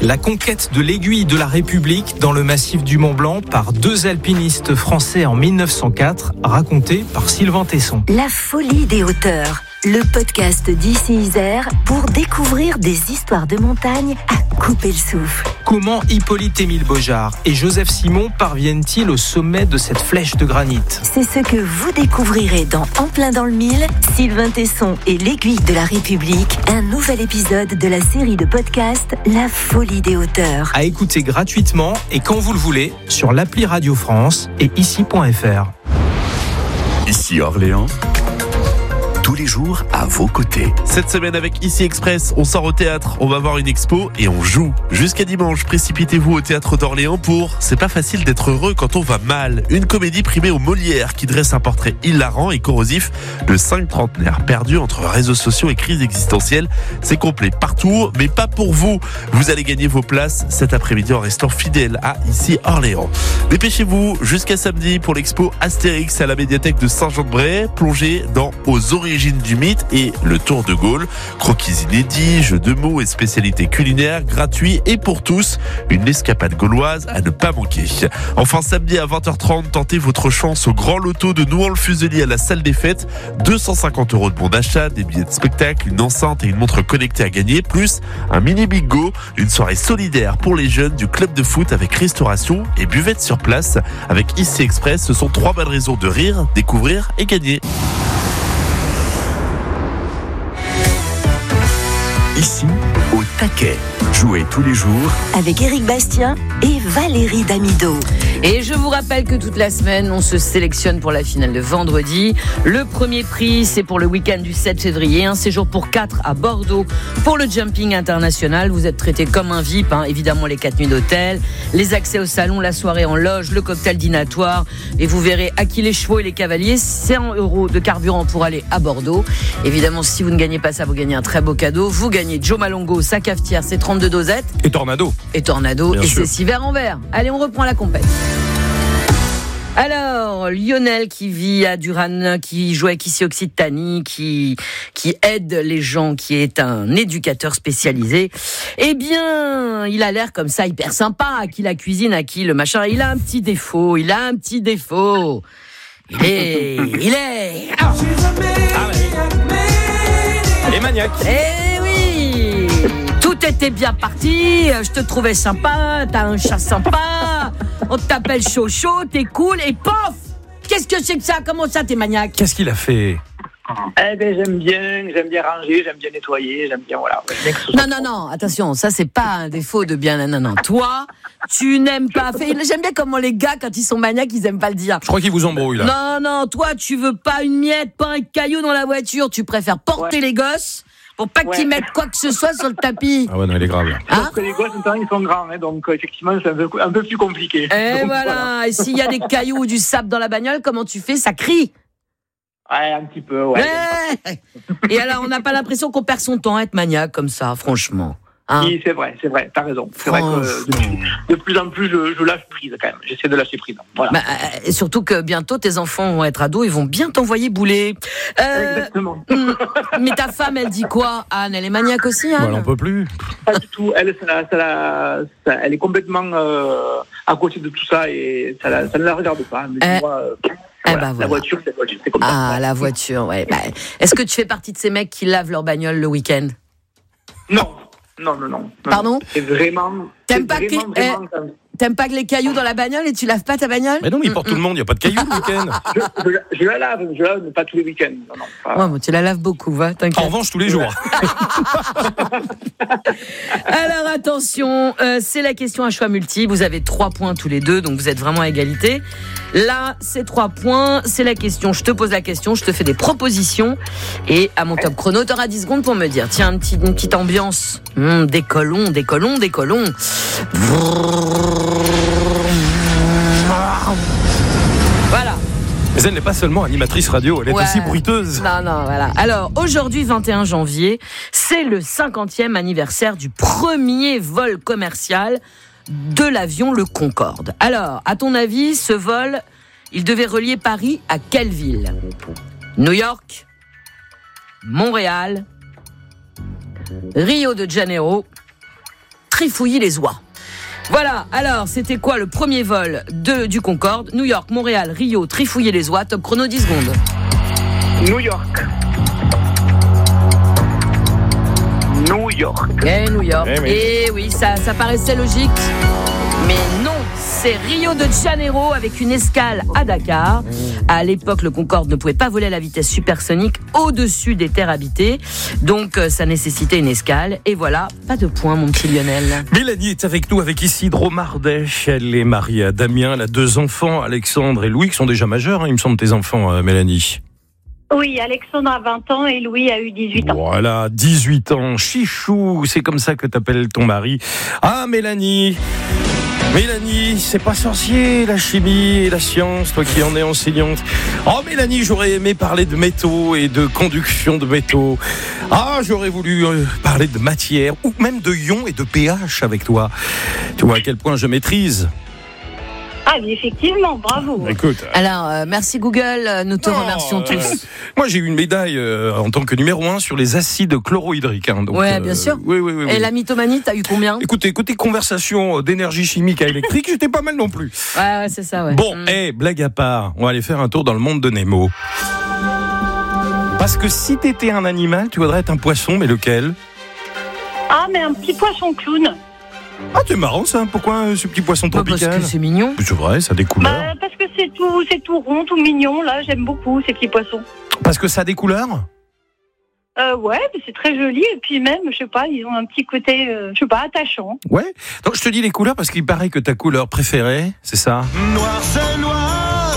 [SPEAKER 17] La conquête de l'aiguille de la République dans le massif du Mont-Blanc par deux alpinistes français en mille neuf cent quatre, racontée par Sylvain Tesson.
[SPEAKER 3] La folie des hauteurs, le podcast d'Ici Isère pour découvrir des histoires de montagne à couper le souffle.
[SPEAKER 17] Comment Hippolyte-Émile Beaujard et Joseph Simon parviennent-ils au sommet de cette flèche de granit ?
[SPEAKER 3] C'est ce que vous découvrirez dans En plein dans le mille, Sylvain Tesson et l'aiguille de la République, un nouvel épisode de la série de podcasts La folie des hauteurs.
[SPEAKER 17] À écouter gratuitement et quand vous le voulez sur l'appli Radio France et ici point f r.
[SPEAKER 2] Ici Orléans, tous les jours à vos côtés.
[SPEAKER 18] Cette semaine avec Ici Express, on sort au théâtre, on va voir une expo et on joue. Jusqu'à dimanche, précipitez-vous au théâtre d'Orléans pour C'est pas facile d'être heureux quand on va mal. Une comédie primée au Molière qui dresse un portrait hilarant et corrosif de cinq trentenaires perdus entre réseaux sociaux et crise existentielle. C'est complet partout, mais pas pour vous. Vous allez gagner vos places cet après-midi en restant fidèle à Ici Orléans. Dépêchez-vous jusqu'à samedi pour l'expo Astérix à la médiathèque de Saint-Jean-de-Bray. Plongez dans Aux origines du mythe et le Tour de Gaulle. Croquis inédits, jeux de mots et spécialités culinaires gratuits et pour tous. Une escapade gauloise à ne pas manquer. Enfin, samedi à vingt heures trente, tentez votre chance au grand loto de Nouan-le-Fuselier à la salle des fêtes. deux cent cinquante euros de bon d'achat, des billets de spectacle, une enceinte et une montre connectée à gagner, plus un mini bingo, une soirée solidaire pour les jeunes du club de foot avec restauration et buvette sur place. Avec Ici Express, ce sont trois bonnes raisons de rire, découvrir et gagner.
[SPEAKER 2] Ici, au taquet. Jouez tous les jours
[SPEAKER 3] avec Éric Bastien et Valérie Damido.
[SPEAKER 9] Et je vous rappelle que toute la semaine, on se sélectionne pour la finale de vendredi. Le premier prix, c'est pour le week-end du sept février, un séjour pour quatre à Bordeaux pour le Jumping International. Vous êtes traité comme un V I P, hein. Évidemment les quatre nuits d'hôtel, les accès au salon, la soirée en loge, le cocktail dînatoire. Et vous verrez à qui les chevaux et les cavaliers, cent euros de carburant pour aller à Bordeaux. Évidemment, si vous ne gagnez pas ça, vous gagnez un très beau cadeau. Vous gagnez Joe Malongo, sa cafetière, ses trente-deux dosettes.
[SPEAKER 16] Et Tornado.
[SPEAKER 9] Et Tornado,
[SPEAKER 16] Bien
[SPEAKER 9] et
[SPEAKER 16] sûr.
[SPEAKER 9] ses six verres en verre. Allez, on reprend la compète. Alors, Lionel qui vit à Duran, qui joue avec Ici Occitanie, qui, qui aide les gens, qui est un éducateur spécialisé, eh bien, il a l'air comme ça hyper sympa, à qui la cuisine, à qui le machin. Il a un petit défaut, il a un petit défaut. Il est... il est... Ah,
[SPEAKER 16] Et maniaque.
[SPEAKER 9] Eh oui, tout était bien parti, je te trouvais sympa, t'as un chat sympa, on t'appelle Chocho, t'es cool, et pof! Qu'est-ce que c'est que ça? Comment ça, t'es maniaque?
[SPEAKER 16] Qu'est-ce qu'il a fait?
[SPEAKER 11] Eh ben, j'aime bien, j'aime bien ranger, j'aime bien nettoyer, j'aime bien, voilà. J'aime bien que ce soit
[SPEAKER 9] Non, non, non, attention, ça c'est pas un défaut de bien, non, non, non. Toi, tu n'aimes pas, j'aime bien comment les gars, quand ils sont maniaques, ils aiment pas le dire.
[SPEAKER 16] Je crois qu'il vous embrouille là.
[SPEAKER 9] Non, non, toi, tu veux pas une miette, pas un caillou dans la voiture, tu préfères porter
[SPEAKER 11] Ouais.
[SPEAKER 9] les gosses pour pas
[SPEAKER 11] Ouais.
[SPEAKER 9] qu'ils mettent quoi que ce soit sur le tapis.
[SPEAKER 16] Ah ouais, non, il est grave là.
[SPEAKER 9] Hein?
[SPEAKER 11] Parce que les gosses, maintenant, ils sont grands, hein, donc euh, effectivement, c'est un peu, un peu plus compliqué.
[SPEAKER 9] Et
[SPEAKER 11] Donc,
[SPEAKER 9] voilà, et s'il y a des cailloux ou du sable dans la bagnole, comment tu fais? Ça crie.
[SPEAKER 11] Ouais, un petit peu, ouais.
[SPEAKER 9] Ouais. Et alors, on n'a pas l'impression qu'on perd son temps à être maniaque comme ça, franchement. Hein?
[SPEAKER 11] Oui, c'est vrai, c'est vrai, t'as raison. C'est vrai que depuis, de plus en plus, je, je lâche prise quand même. J'essaie de lâcher prise. Voilà.
[SPEAKER 9] Bah, euh, et surtout que bientôt, tes enfants vont être ados, ils vont bien t'envoyer bouler. Euh,
[SPEAKER 11] Exactement.
[SPEAKER 9] Mais ta femme, elle dit quoi, Anne? Elle est maniaque aussi,
[SPEAKER 16] Bon,
[SPEAKER 9] Anne?
[SPEAKER 16] elle en peut plus.
[SPEAKER 11] Pas du tout. Elle, ça, la- ça, la- ça- elle est complètement euh, à côté de tout ça et ça, la- ça ne la regarde pas. Mais
[SPEAKER 9] Euh,
[SPEAKER 11] moi, euh,
[SPEAKER 9] eh
[SPEAKER 11] voilà,
[SPEAKER 9] ben
[SPEAKER 11] la
[SPEAKER 9] voilà.
[SPEAKER 11] voiture, c'est la voiture, c'est comme
[SPEAKER 9] Ah,
[SPEAKER 11] ça.
[SPEAKER 9] la voiture, ouais. Bah, est-ce que tu fais partie de ces mecs qui lavent leur bagnole le week-end?
[SPEAKER 11] Non, non, non, non.
[SPEAKER 9] Pardon?
[SPEAKER 11] C'est vraiment.
[SPEAKER 9] T'aimes
[SPEAKER 11] c'est
[SPEAKER 9] pas,
[SPEAKER 11] vraiment,
[SPEAKER 9] que-
[SPEAKER 11] vraiment,
[SPEAKER 9] eh, t'aimes pas que les cailloux dans la bagnole et tu laves pas ta bagnole?
[SPEAKER 16] Mais non, mais il porte tout le monde, il n'y a pas de cailloux le week-end.
[SPEAKER 11] je, je, je la lave, je la lave, mais pas tous les week-ends. Non, non, pas-
[SPEAKER 9] Ouais, bon, tu la laves beaucoup, va, t'inquiète.
[SPEAKER 16] En revanche, tous les jours.
[SPEAKER 9] Alors attention, euh, c'est la question à choix multiple. Vous avez trois points tous les deux, donc vous êtes vraiment à égalité. Là, c'est trois points. C'est la question. Je te pose la question, je te fais des propositions. Et à mon top chrono, tu auras dix secondes pour me dire. Tiens, une petite, une petite ambiance. Hum, décollons, décollons, décollons. Voilà.
[SPEAKER 16] Mais elle n'est pas seulement animatrice radio, elle est
[SPEAKER 9] Ouais.
[SPEAKER 16] aussi bruiteuse.
[SPEAKER 9] Non, non, voilà. Alors, aujourd'hui, vingt et un janvier, c'est le cinquantième anniversaire du premier vol commercial de l'avion le Concorde. Alors, à ton avis, ce vol, il devait relier Paris à quelle ville? New York, Montréal, Rio de Janeiro, Trifouilly-les-Oies. Voilà, alors c'était quoi le premier vol de, du Concorde? New York, Montréal, Rio, Trifouilly-les-Oies, top chrono dix secondes.
[SPEAKER 11] New York. New York.
[SPEAKER 9] Eh, New York.
[SPEAKER 11] Eh oui,
[SPEAKER 9] eh oui ça, ça paraissait logique, mais non. C'est Rio de Janeiro avec une escale à Dakar. À l'époque, le Concorde ne pouvait pas voler à la vitesse supersonique au-dessus des terres habitées. Donc, ça nécessitait une escale. Et voilà, pas de point, mon petit Lionel.
[SPEAKER 16] Mélanie est avec nous, avec Isidro Mardèche. Elle est mariée à Damien. Elle a deux enfants, Alexandre et Louis, qui sont déjà majeurs, hein, il me semble, tes enfants, euh, Mélanie.
[SPEAKER 13] Oui, Alexandre a vingt ans et Louis a eu dix-huit ans.
[SPEAKER 16] Voilà, dix-huit ans. Chichou, c'est comme ça que t'appelles ton mari. Ah, Mélanie Mélanie, c'est pas sorcier, la chimie et la science, toi qui en es enseignante. Oh Mélanie, j'aurais aimé parler de métaux et de conduction de métaux. Ah, j'aurais voulu euh, parler de matière, ou même de ions et de pH avec toi. Tu vois à quel point je maîtrise.
[SPEAKER 13] Ah, mais effectivement, bravo.
[SPEAKER 16] Écoute.
[SPEAKER 9] Alors, euh, merci Google, nous te
[SPEAKER 16] Non,
[SPEAKER 9] remercions
[SPEAKER 16] euh,
[SPEAKER 9] tous.
[SPEAKER 16] Moi, j'ai eu une médaille euh, en tant que numéro un sur les acides chlorohydriques. Hein, donc,
[SPEAKER 9] ouais,
[SPEAKER 16] euh,
[SPEAKER 9] bien sûr.
[SPEAKER 16] Oui, oui, oui.
[SPEAKER 9] Et
[SPEAKER 16] oui.
[SPEAKER 9] la mythomanie, t'as eu combien?
[SPEAKER 16] Écoutez, côté conversation d'énergie chimique à électrique, j'étais pas mal non plus.
[SPEAKER 9] Ouais, ouais, c'est ça, ouais.
[SPEAKER 16] Bon,
[SPEAKER 9] Mm.
[SPEAKER 16] hé, hey, blague à part, on va aller faire un tour dans le monde de Nemo. Parce que si t'étais un animal, tu voudrais être un poisson, mais lequel?
[SPEAKER 13] Ah, mais un petit poisson clown.
[SPEAKER 16] Ah, c'est marrant ça, pourquoi euh, ce petit poisson tropical?
[SPEAKER 9] Parce que c'est mignon.
[SPEAKER 16] C'est vrai, ça a des couleurs.
[SPEAKER 13] Bah, parce que c'est tout, c'est tout rond, tout mignon. Là, j'aime beaucoup ces petits poissons.
[SPEAKER 16] Parce que ça a des couleurs?
[SPEAKER 13] Euh, ouais, mais c'est très joli. Et puis même, je sais pas, ils ont un petit côté, euh, je sais pas, attachant.
[SPEAKER 16] Ouais. Donc je te dis les couleurs parce qu'il paraît que ta couleur préférée, c'est ça?
[SPEAKER 12] Noir, c'est noir.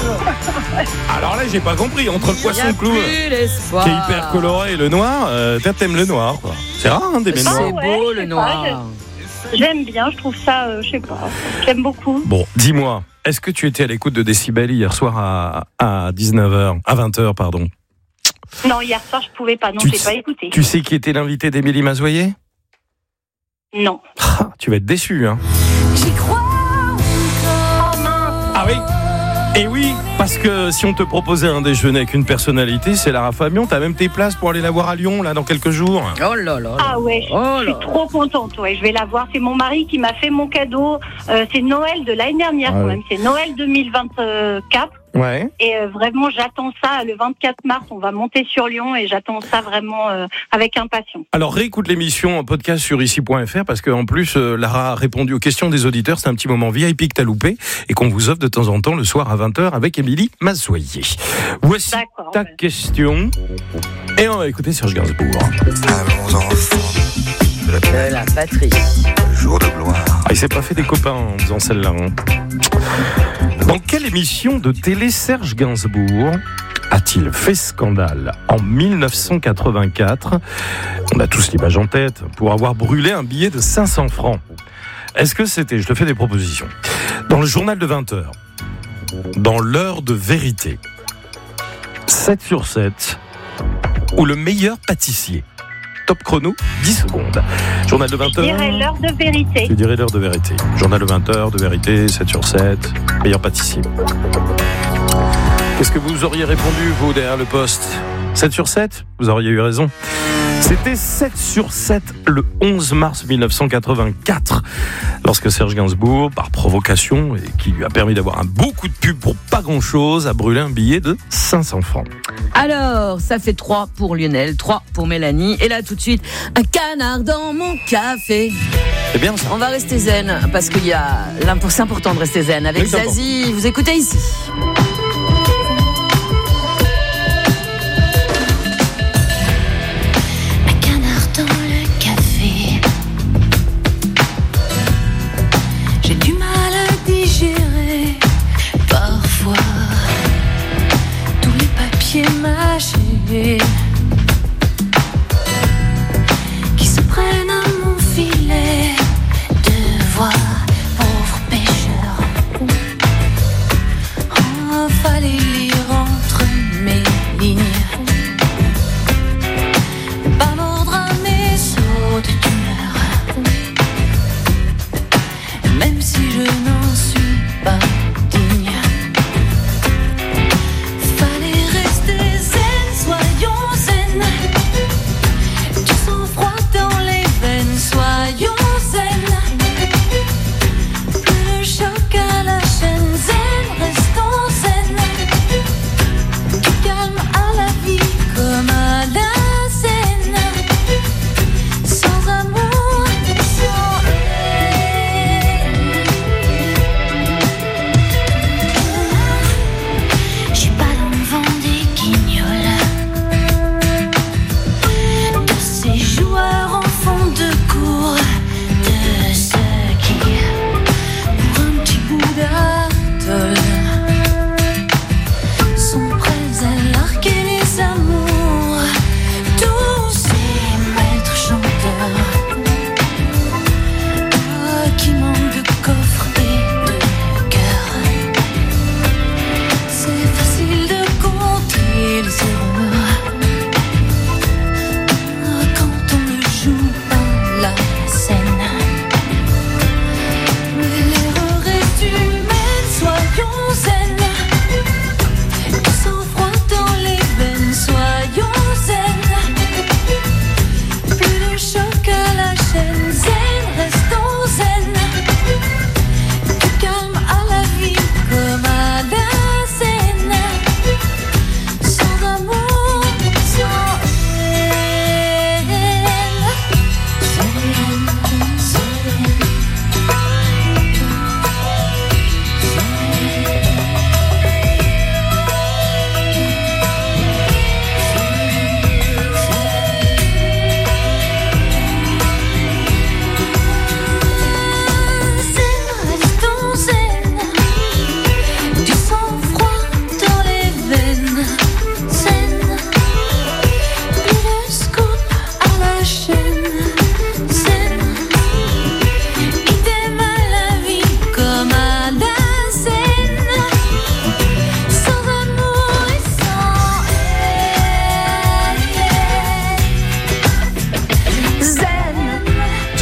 [SPEAKER 16] Alors là, j'ai pas compris. Entre le
[SPEAKER 9] Y a
[SPEAKER 16] poisson clown,
[SPEAKER 9] plus l'espoir.
[SPEAKER 16] qui est hyper coloré, et le noir, euh, t'aimes le noir, quoi. C'est rare, hein, d'aimer le
[SPEAKER 9] C'est
[SPEAKER 16] noir.
[SPEAKER 13] ouais,
[SPEAKER 9] beau
[SPEAKER 13] je
[SPEAKER 9] le
[SPEAKER 13] sais
[SPEAKER 9] noir.
[SPEAKER 13] pas, J'aime bien, je trouve ça, euh, je sais pas, j'aime beaucoup.
[SPEAKER 16] Bon, dis-moi, est-ce que tu étais à l'écoute de Décibel hier soir à, à dix-neuf heures, à vingt heures, pardon?
[SPEAKER 13] Non, hier soir, je pouvais pas, non,
[SPEAKER 16] Tu
[SPEAKER 13] j'ai
[SPEAKER 16] te-
[SPEAKER 13] pas écouté.
[SPEAKER 16] Tu sais qui était l'invité d'Émilie Mazoyer?
[SPEAKER 13] Non.
[SPEAKER 16] Ah, tu vas être déçu, hein.
[SPEAKER 12] J'y crois.
[SPEAKER 16] Ah oui. Et oui, parce que si on te proposait un déjeuner avec une personnalité, c'est Lara Fabian. T'as même tes places pour aller la voir à Lyon, là, dans quelques jours.
[SPEAKER 9] Oh là là.
[SPEAKER 13] Ah ouais, je,
[SPEAKER 9] Oh
[SPEAKER 13] je
[SPEAKER 9] là.
[SPEAKER 13] suis trop contente, ouais, je vais la voir. C'est mon mari qui m'a fait mon cadeau. Euh, c'est Noël de l'année dernière
[SPEAKER 16] Ah
[SPEAKER 13] quand
[SPEAKER 16] ouais.
[SPEAKER 13] même. C'est Noël deux mille vingt-quatre.
[SPEAKER 16] Ouais.
[SPEAKER 13] Et euh, vraiment, j'attends ça. Le vingt-quatre mars, on va monter sur Lyon et j'attends ça vraiment euh, avec impatience.
[SPEAKER 16] Alors réécoute l'émission en podcast sur ici point f r parce qu'en plus euh, Lara a répondu aux questions des auditeurs. C'est un petit moment V I P que t'as loupé et qu'on vous offre de temps en temps le soir à vingt heures avec Émilie Mazoyer. Voici
[SPEAKER 13] D'accord,
[SPEAKER 16] ta
[SPEAKER 13] ouais.
[SPEAKER 16] question et on va écouter Serge Gainsbourg.
[SPEAKER 12] Allons enfants
[SPEAKER 9] De la patrie.
[SPEAKER 12] jour de gloire.
[SPEAKER 16] Ah, il s'est pas fait des copains en faisant celle-là. Hein. Dans quelle émission de télé Serge Gainsbourg a-t-il fait scandale en mille neuf cent quatre-vingt-quatre? On a tous l'image en tête, pour avoir brûlé un billet de cinq cents francs. Est-ce que c'était, je te fais des propositions, dans le journal de vingt heures, dans l'heure de vérité, sept sur sept, ou le meilleur pâtissier? Top chrono, dix secondes. Journal de vingt
[SPEAKER 13] Je
[SPEAKER 16] heures.
[SPEAKER 13] dirais l'heure de vérité.
[SPEAKER 16] Je dirais l'heure de vérité. Journal de vingt heures, de vérité, sept sur sept, meilleur pâtissier. Qu'est-ce que vous auriez répondu, vous, derrière le poste? sept sur sept? Vous auriez eu raison. C'était sept sur sept le onze mars mille neuf cent quatre-vingt-quatre, lorsque Serge Gainsbourg, par provocation, et qui lui a permis d'avoir un beau coup de pub pour pas grand-chose, a brûlé un billet de cinq cents francs.
[SPEAKER 9] Alors, ça fait trois pour Lionel, trois pour Mélanie. Et là, tout de suite, un canard dans mon café.
[SPEAKER 16] C'est bien ça.
[SPEAKER 9] On va rester zen, parce qu'il y a... C'est important de rester zen. Avec
[SPEAKER 16] Oui, c'est
[SPEAKER 9] Zazie, vous écoutez ici.
[SPEAKER 12] Un canard dans le café. J'ai du mal à digérer parfois tous les papiers mâchés qui se prennent à mon filet de voix. Pauvre pêcheur, oh, fallait lire entre mes lignes. Pas mordre à mes sauts d'humeur, même si je n'en suis pas digne. Fallait rester zen, soyons zen.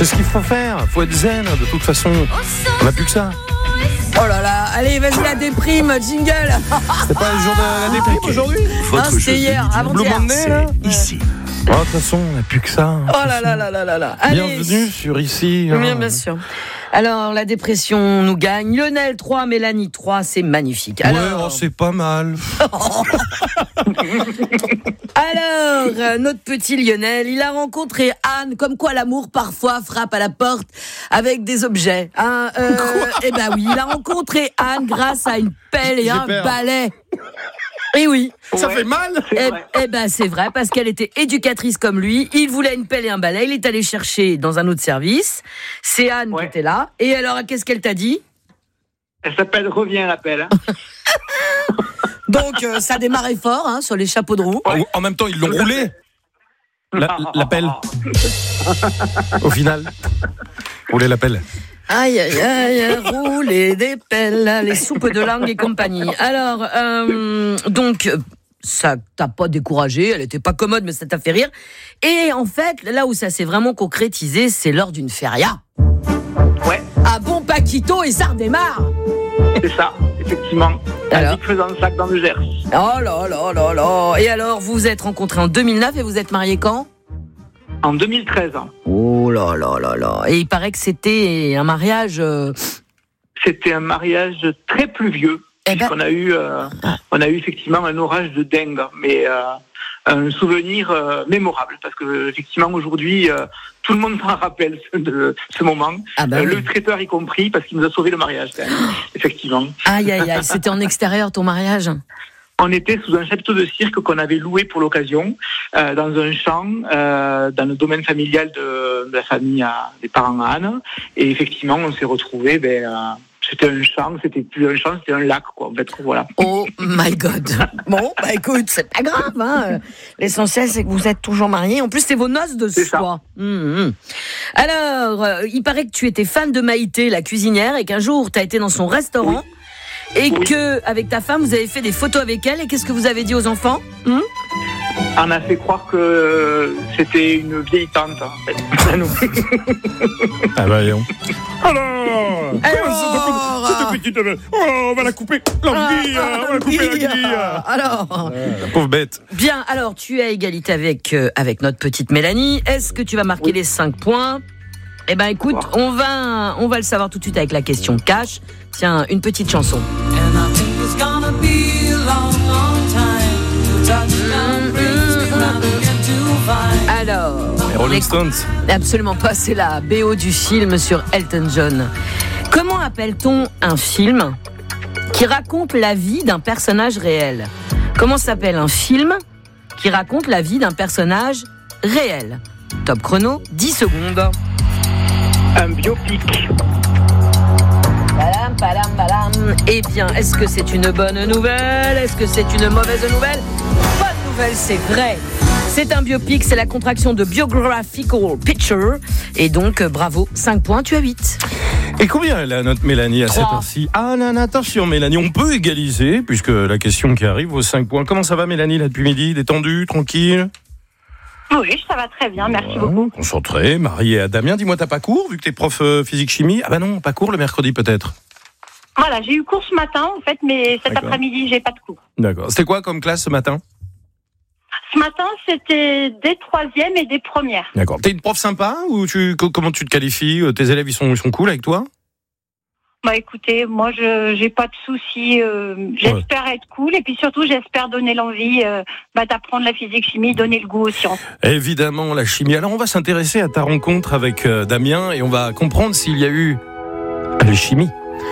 [SPEAKER 16] C'est ce qu'il faut faire. Faut être zen. De toute façon, on n'a plus que ça.
[SPEAKER 9] Oh là là, allez, vas-y, la déprime, jingle.
[SPEAKER 16] C'est pas le jour de la déprime aujourd'hui?
[SPEAKER 9] Non, c'était hier, avant-hier.
[SPEAKER 16] Ici. Oh, de toute façon, on n'a plus que ça.
[SPEAKER 9] Oh là là là là là là. Allez.
[SPEAKER 16] Bienvenue sur Ici.
[SPEAKER 9] Bien, bien sûr. Alors, la dépression nous gagne. Lionel trois, Mélanie trois, c'est magnifique. Alors...
[SPEAKER 16] Ouais, oh, c'est pas mal.
[SPEAKER 9] Alors, euh, notre petit Lionel, il a rencontré Anne, comme quoi l'amour parfois frappe à la porte avec des objets. Hein, euh, eh ben oui, il a rencontré Anne grâce à une pelle et
[SPEAKER 16] J'ai
[SPEAKER 9] un
[SPEAKER 16] peur.
[SPEAKER 9] balai. Et oui.
[SPEAKER 16] Ça fait mal.
[SPEAKER 9] Eh, eh ben c'est vrai, parce qu'elle était éducatrice comme lui. Il voulait une pelle et un balai. Il est allé chercher dans un autre service. C'est Anne qui était là. Et alors, qu'est-ce qu'elle t'a dit?
[SPEAKER 11] Elle s'appelle Reviens l'appel.
[SPEAKER 9] Donc, euh, ça démarrait fort hein, sur les chapeaux de roue.
[SPEAKER 16] En, en même temps, ils l'ont roulé. La, la pelle. Au final, rouler la pelle.
[SPEAKER 9] Aïe, aïe, aïe, rouler des pelles, les soupes de langue et compagnie. Alors, euh, donc, ça t'a pas découragé, elle était pas commode, mais ça t'a fait rire. Et en fait, là où ça s'est vraiment concrétisé, c'est lors d'une feria.
[SPEAKER 11] Ouais.
[SPEAKER 9] Un bon Paquito et ça redémarre.
[SPEAKER 11] C'est ça, effectivement.
[SPEAKER 9] Alors
[SPEAKER 11] faisant le sac dans le Gers.
[SPEAKER 9] Oh là là là là. Et alors, vous vous êtes rencontrés en deux mille neuf et vous êtes mariés quand?
[SPEAKER 11] En deux mille treize.
[SPEAKER 9] Oh là là là là. Et il paraît que c'était un mariage... Euh...
[SPEAKER 11] C'était un mariage très pluvieux.
[SPEAKER 9] Eh ben...
[SPEAKER 11] On a eu, euh, on a eu effectivement un orage de dingue, mais euh, un souvenir euh, mémorable parce que effectivement aujourd'hui euh, tout le monde s'en rappelle de ce moment,
[SPEAKER 9] ah bah
[SPEAKER 11] euh,
[SPEAKER 9] oui.
[SPEAKER 11] le traiteur y compris parce qu'il nous a sauvé le mariage quand même, effectivement.
[SPEAKER 9] Aïe aïe aïe, c'était en extérieur ton mariage?
[SPEAKER 11] On était sous un chapiteau de cirque qu'on avait loué pour l'occasion, euh, dans un champ, euh, dans le domaine familial de, de la famille à, des parents à Anne. Et effectivement, on s'est retrouvés, ben, euh, c'était un champ, c'était plus un champ, c'était un lac, quoi, en fait, voilà.
[SPEAKER 9] Oh my God. Bon, bah écoute, c'est pas grave, hein. L'essentiel, c'est que vous êtes toujours mariés. En plus, c'est vos noces de soie. Mmh, mmh. Alors, euh, il paraît que tu étais fan de Maïté, la cuisinière, et qu'un jour, tu as été dans son restaurant. Oui. Et oui. que, avec ta femme, vous avez fait des photos avec elle. Et qu'est-ce que vous avez dit aux enfants? hmm
[SPEAKER 11] On a fait croire que c'était une vieille tante, en fait.
[SPEAKER 16] Ah bah, voyons.
[SPEAKER 10] Alors,
[SPEAKER 9] Alors
[SPEAKER 10] cette petite, oh, on va la couper, l'anguille,
[SPEAKER 9] ah,
[SPEAKER 10] on va la couper l'anguille.
[SPEAKER 9] Alors,
[SPEAKER 16] la pauvre bête.
[SPEAKER 9] Bien, alors, tu es à égalité avec, euh, avec notre petite Mélanie. Est-ce que tu vas marquer oui. les cinq points? Eh ben, écoute, wow. on va, on va le savoir tout de suite avec la question cash. Tiens, une petite chanson. Alors,
[SPEAKER 16] les Rolling Stones.
[SPEAKER 9] Absolument pas, c'est la B O du film sur Elton John. Comment appelle-t-on un film qui raconte la vie d'un personnage réel? Comment s'appelle un film qui raconte la vie d'un personnage réel? Top chrono, dix secondes.
[SPEAKER 11] Un biopic.
[SPEAKER 9] Badam, badam, badam. Eh bien, est-ce que c'est une bonne nouvelle? Est-ce que c'est une mauvaise nouvelle? Bonne nouvelle, c'est vrai. C'est un biopic, c'est la contraction de biographical picture. Et donc, bravo, cinq points, tu as huit.
[SPEAKER 16] Et combien elle a notre Mélanie à cette heure-ci? Ah non, non, attention Mélanie, on peut égaliser, puisque la question qui arrive aux cinq points. Comment ça va Mélanie, là, depuis midi? Détendue, tranquille?
[SPEAKER 13] Oui, ça va très bien, merci voilà, beaucoup.
[SPEAKER 16] Concentrée, mariée à Damien. Dis-moi, t'as pas cours, vu que t'es prof euh, physique-chimie? Ah bah non, pas cours le mercredi peut-être.
[SPEAKER 13] Voilà, j'ai eu cours ce matin, en fait, mais cet D'accord. après-midi, j'ai pas de cours.
[SPEAKER 16] D'accord. C'était quoi comme classe ce matin?
[SPEAKER 13] Ce matin, c'était des troisièmes et des premières.
[SPEAKER 16] D'accord. T'es une prof sympa ou tu, comment tu te qualifies? Tes élèves, ils sont, ils sont cool avec toi?
[SPEAKER 13] Bah écoutez, moi je j'ai pas de soucis, euh, j'espère ouais. être cool et puis surtout j'espère donner l'envie euh, bah, d'apprendre la physique chimie, donner le goût aux sciences.
[SPEAKER 16] Évidemment la chimie. Alors on va s'intéresser à ta rencontre avec euh, Damien et on va comprendre s'il y a eu la chimie.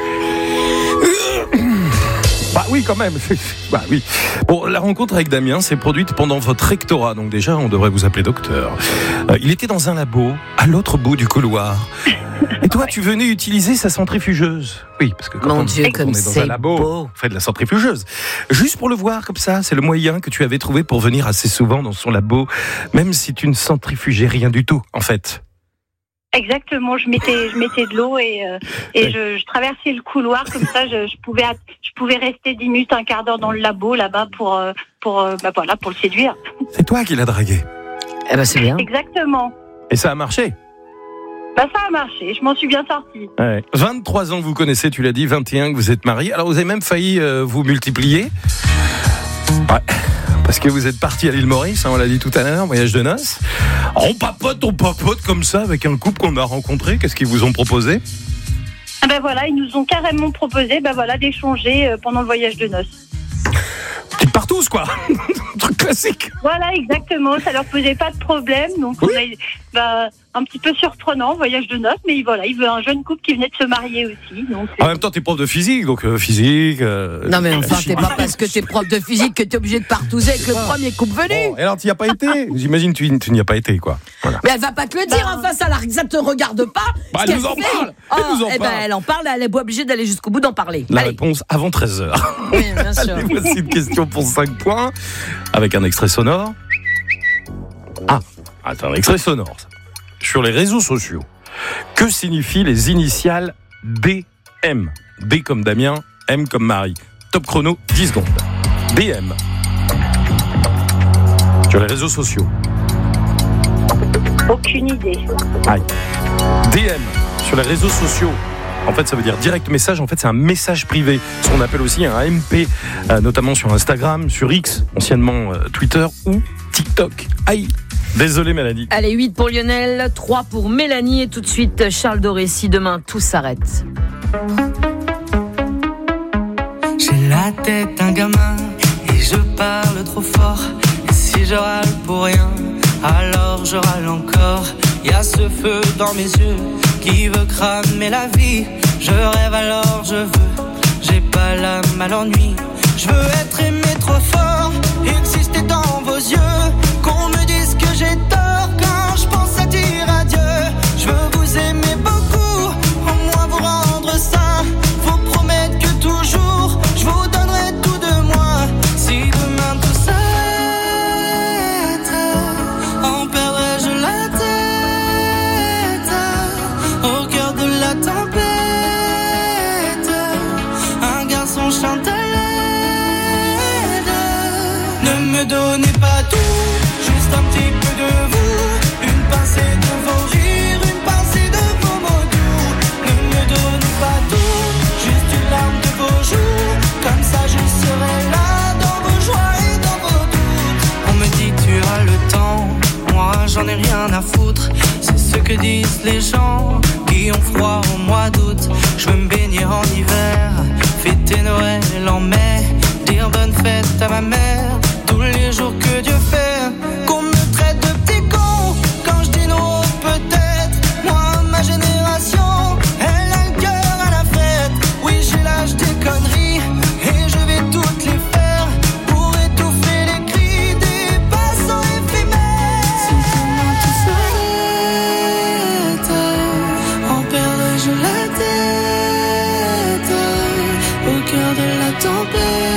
[SPEAKER 16] Bah oui quand même. Bah oui. Bon, la rencontre avec Damien s'est produite pendant votre rectorat, donc déjà on devrait vous appeler docteur. Euh, il était dans un labo à l'autre bout du couloir. Et toi, tu venais utiliser sa centrifugeuse. Oui, parce que quand
[SPEAKER 9] Mon
[SPEAKER 16] on,
[SPEAKER 9] Dieu,
[SPEAKER 16] on
[SPEAKER 9] comme
[SPEAKER 16] est dans
[SPEAKER 9] c'est
[SPEAKER 16] un labo,
[SPEAKER 9] beau.
[SPEAKER 16] on fait de la centrifugeuse. Juste pour le voir comme ça, c'est le moyen que tu avais trouvé pour venir assez souvent dans son labo, même si tu ne centrifugais rien du tout, en fait.
[SPEAKER 13] Exactement, je mettais, je mettais de l'eau et, euh, et ouais. je, je traversais le couloir, comme ça je, je, pouvais, je pouvais rester dix minutes, un quart d'heure dans le labo, là-bas, pour, pour, bah, voilà, pour le séduire.
[SPEAKER 16] C'est toi qui l'as dragué.
[SPEAKER 9] Eh ben c'est bien.
[SPEAKER 13] Exactement.
[SPEAKER 16] Et ça a marché?
[SPEAKER 13] Bah, ça a marché, je m'en suis bien sortie.
[SPEAKER 16] Ouais. vingt-trois ans que vous connaissez, tu l'as dit, vingt et un que vous êtes mariés. Alors vous avez même failli euh, vous multiplier. Ouais. Parce que vous êtes parti à l'île Maurice, hein, on l'a dit tout à l'heure, voyage de noces. On papote, on papote comme ça avec un couple qu'on a rencontré. Qu'est-ce qu'ils vous ont proposé ?
[SPEAKER 13] Ah ben voilà, ils nous ont carrément proposé ben voilà, d'échanger euh, pendant le voyage de noces.
[SPEAKER 16] Petite partouze, quoi. Un truc classique.
[SPEAKER 13] Voilà, exactement, ça leur posait pas de problème. Donc
[SPEAKER 16] oui.
[SPEAKER 13] on a, bah, un petit peu surprenant, voyage de noces, mais voilà, il veut un jeune couple qui venait de se marier aussi. Donc,
[SPEAKER 16] en même temps, t'es prof de physique, donc euh, physique... Euh,
[SPEAKER 9] non mais enfin, c'est pas parce que t'es prof de physique que t'es obligé de partouzer avec le premier couple venu.
[SPEAKER 16] Bon, et alors, tu n'y as pas été ? J'imagine que tu, tu n'y as pas été, quoi. Voilà.
[SPEAKER 9] Mais elle va pas te le dire, enfin, ça, la, ça te regarde pas.
[SPEAKER 16] Bah, elle nous en parle.
[SPEAKER 9] Oh,
[SPEAKER 16] Elle nous en
[SPEAKER 9] eh
[SPEAKER 16] parle.
[SPEAKER 9] ben, elle en parle, elle est obligée d'aller jusqu'au bout d'en parler.
[SPEAKER 16] La
[SPEAKER 9] Allez.
[SPEAKER 16] réponse avant treize heures.
[SPEAKER 9] Oui, bien sûr.
[SPEAKER 16] Allez, voici une question pour cinq points, avec un extrait sonore. Ah, attends, un extrait sonore. Ça. Sur les réseaux sociaux, que signifient les initiales D M ? D comme Damien, M comme Marie. Top chrono, dix secondes. D M. Sur les réseaux sociaux.
[SPEAKER 13] aucune idée.
[SPEAKER 16] Aïe. D M. Sur les réseaux sociaux. En fait, ça veut dire direct message. En fait, c'est un message privé. Ce qu'on appelle aussi un M P, euh, notamment sur Instagram, sur X, anciennement euh, Twitter ou TikTok. Aïe. Désolé, Mélanie.
[SPEAKER 9] Allez, huit pour Lionel, trois pour Mélanie et tout de suite Charles Doré. Si demain tout s'arrête.
[SPEAKER 19] J'ai la tête d'un gamin et je parle trop fort. Et si je râle pour rien, alors je râle encore. Y a ce feu dans mes yeux qui veut cramer la vie. Je rêve alors je veux, j'ai pas l'âme à l'ennui. Je veux être aimé trop fort, exister dans vos yeux. Qu'on me dise que j'ai tort quand je pense à dire adieu. Je veux vous aimer beaucoup, au moins vous rendre ça. Vous promettre que toujours je vous donnerai tout de moi. Si demain tout s'arrête, en perdrai-je la tête au cœur de la tempête. Un garçon chante à l'aide. Ne me donnez pas tout, juste un petit peu de vous, une pincée de vos rires, une pincée de vos mots doux. Ne me donnez pas tout, juste une larme de vos joues, comme ça je serai là dans vos joies et dans vos doutes. On me dit tu as le temps, moi j'en ai rien à foutre. C'est ce que disent les gens qui ont froid au mois d'août. Je veux me baigner en hiver, fêter Noël en mai, dire bonne fête à ma mère tous les jours que Dieu fait. Qu'on me traite de petit con quand je dis non, peut-être. Moi, ma génération, elle a le cœur à la fête. Oui, j'ai l'âge des conneries et je vais toutes les faire pour étouffer les cris des passants éphémères. Si demain tout s'arrête, en perdrai-je la tête au cœur de la tempête.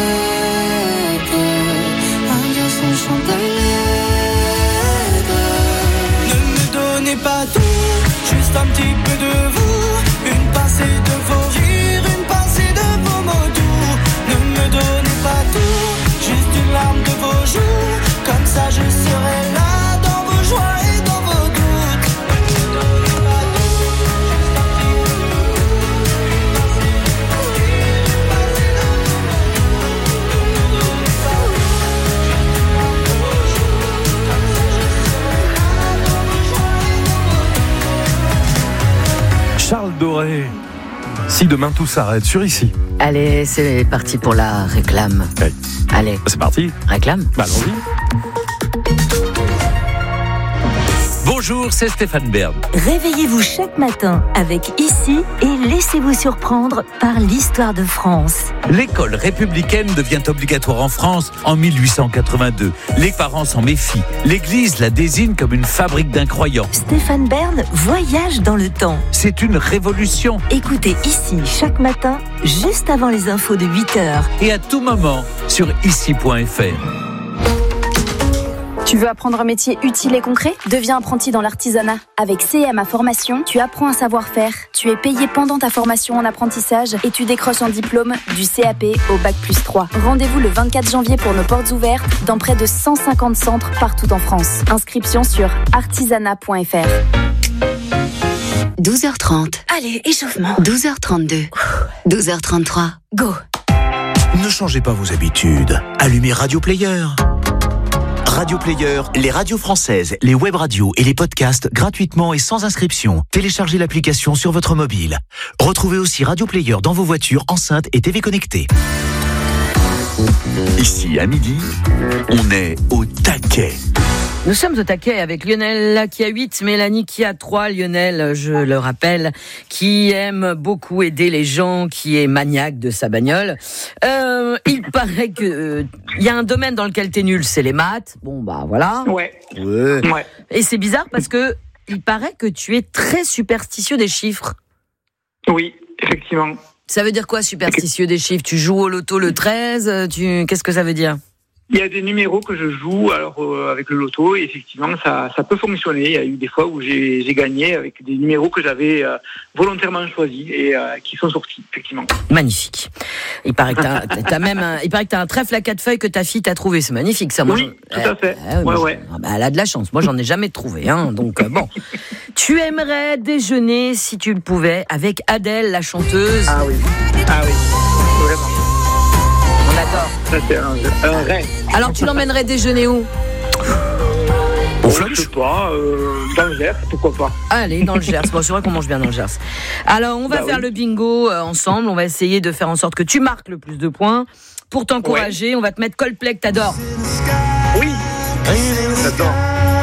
[SPEAKER 19] Chante à l'aide. Ne me donnez pas tout, juste un petit peu de vous, une pincée de vos rires, une pincée de vos mots doux. Ne me donnez pas tout, juste une larme de vos joues, comme ça je serai là dans vos joies et dans vos doutes. Ne me donnez pas tout, juste un petit peu de vous, une pincée de vos rires, une pincée de vos mots doux. Ne me donnez pas tout.
[SPEAKER 16] Charles Doré. Si demain tout s'arrête, sur ici.
[SPEAKER 9] Allez, c'est parti pour la réclame.
[SPEAKER 16] Okay.
[SPEAKER 9] Allez.
[SPEAKER 16] C'est parti.
[SPEAKER 9] Réclame.
[SPEAKER 16] Bah, allons-y.
[SPEAKER 20] Bonjour, c'est Stéphane Bern.
[SPEAKER 3] Réveillez-vous chaque matin avec Ici et laissez-vous surprendre par l'histoire de France.
[SPEAKER 20] L'école républicaine devient obligatoire en France en mille huit cent quatre-vingt-deux. Les parents s'en méfient. L'Église la désigne comme une fabrique d'incroyants.
[SPEAKER 3] Stéphane Bern voyage dans le temps.
[SPEAKER 20] C'est une révolution.
[SPEAKER 3] Écoutez Ici chaque matin, juste avant les infos de huit heures.
[SPEAKER 20] Et à tout moment sur ici point f r.
[SPEAKER 21] Tu veux apprendre un métier utile et concret ? Deviens apprenti dans l'artisanat. Avec C M A Formation, tu apprends un savoir-faire. Tu es payé pendant ta formation en apprentissage et tu décroches un diplôme du C A P au bac plus trois. Rendez-vous le vingt-quatre janvier pour nos portes ouvertes dans près de cent cinquante centres partout en France. Inscription sur artisanat point f r.
[SPEAKER 6] douze heures trente.
[SPEAKER 3] Allez, échauffement.
[SPEAKER 6] douze heures trente-deux. douze heures trente-trois.
[SPEAKER 3] Go.
[SPEAKER 22] Ne changez pas vos habitudes. Allumez Radio Player. Radio Player, les radios françaises, les web radios et les podcasts gratuitement et sans inscription. Téléchargez l'application sur votre mobile. Retrouvez aussi Radio Player dans vos voitures, enceintes et T V connectées.
[SPEAKER 2] Ici, à midi, on est au taquet.
[SPEAKER 9] Nous sommes au taquet avec Lionel qui a huit, Mélanie qui a trois. Lionel, je le rappelle, qui aime beaucoup aider les gens, qui est maniaque de sa bagnole. Euh, il paraît que euh, y a un domaine dans lequel t'es nul, c'est les maths. Bon bah voilà.
[SPEAKER 11] Ouais.
[SPEAKER 9] Ouais.
[SPEAKER 11] Ouais.
[SPEAKER 9] Et c'est bizarre parce que il paraît que tu es très superstitieux des chiffres.
[SPEAKER 11] Oui, effectivement.
[SPEAKER 9] Ça veut dire quoi, superstitieux des chiffres? Tu joues au loto le treize, tu... qu'est-ce que ça veut dire?
[SPEAKER 11] Il y a des numéros que je joue alors euh, avec le loto et effectivement ça, ça peut fonctionner. Il y a eu des fois où j'ai, j'ai gagné avec des numéros que j'avais euh, volontairement choisis et euh, qui sont sortis effectivement.
[SPEAKER 9] Magnifique. Il paraît que t'as, t'as même un, il paraît que t'as un trèfle à quatre feuilles que ta fille t'a trouvé. C'est magnifique ça. Moi,
[SPEAKER 11] oui,
[SPEAKER 9] j'en...
[SPEAKER 11] tout à fait.
[SPEAKER 9] Eh, ouais,
[SPEAKER 11] ouais,
[SPEAKER 9] je...
[SPEAKER 11] ouais.
[SPEAKER 9] Ah, bah, elle a de la chance. Moi j'en ai jamais trouvé. Hein. Donc euh, bon. Tu aimerais déjeuner si tu le pouvais avec Adèle la chanteuse.
[SPEAKER 11] Ah oui. Ah oui. Vraiment.
[SPEAKER 9] On adore.
[SPEAKER 11] Ça c'est un, un rêve.
[SPEAKER 9] Alors tu l'emmènerais déjeuner où?
[SPEAKER 11] Au je sais pas, euh, dans le Gers, pourquoi pas.
[SPEAKER 9] Allez, dans le Gers. Bon, c'est vrai qu'on mange bien dans le Gers. Alors, on va bah faire oui. le bingo euh, ensemble. On va essayer de faire en sorte que tu marques le plus de points. Pour t'encourager, ouais. on va te mettre Coldplay que t'adores.
[SPEAKER 11] Oui, j'adore.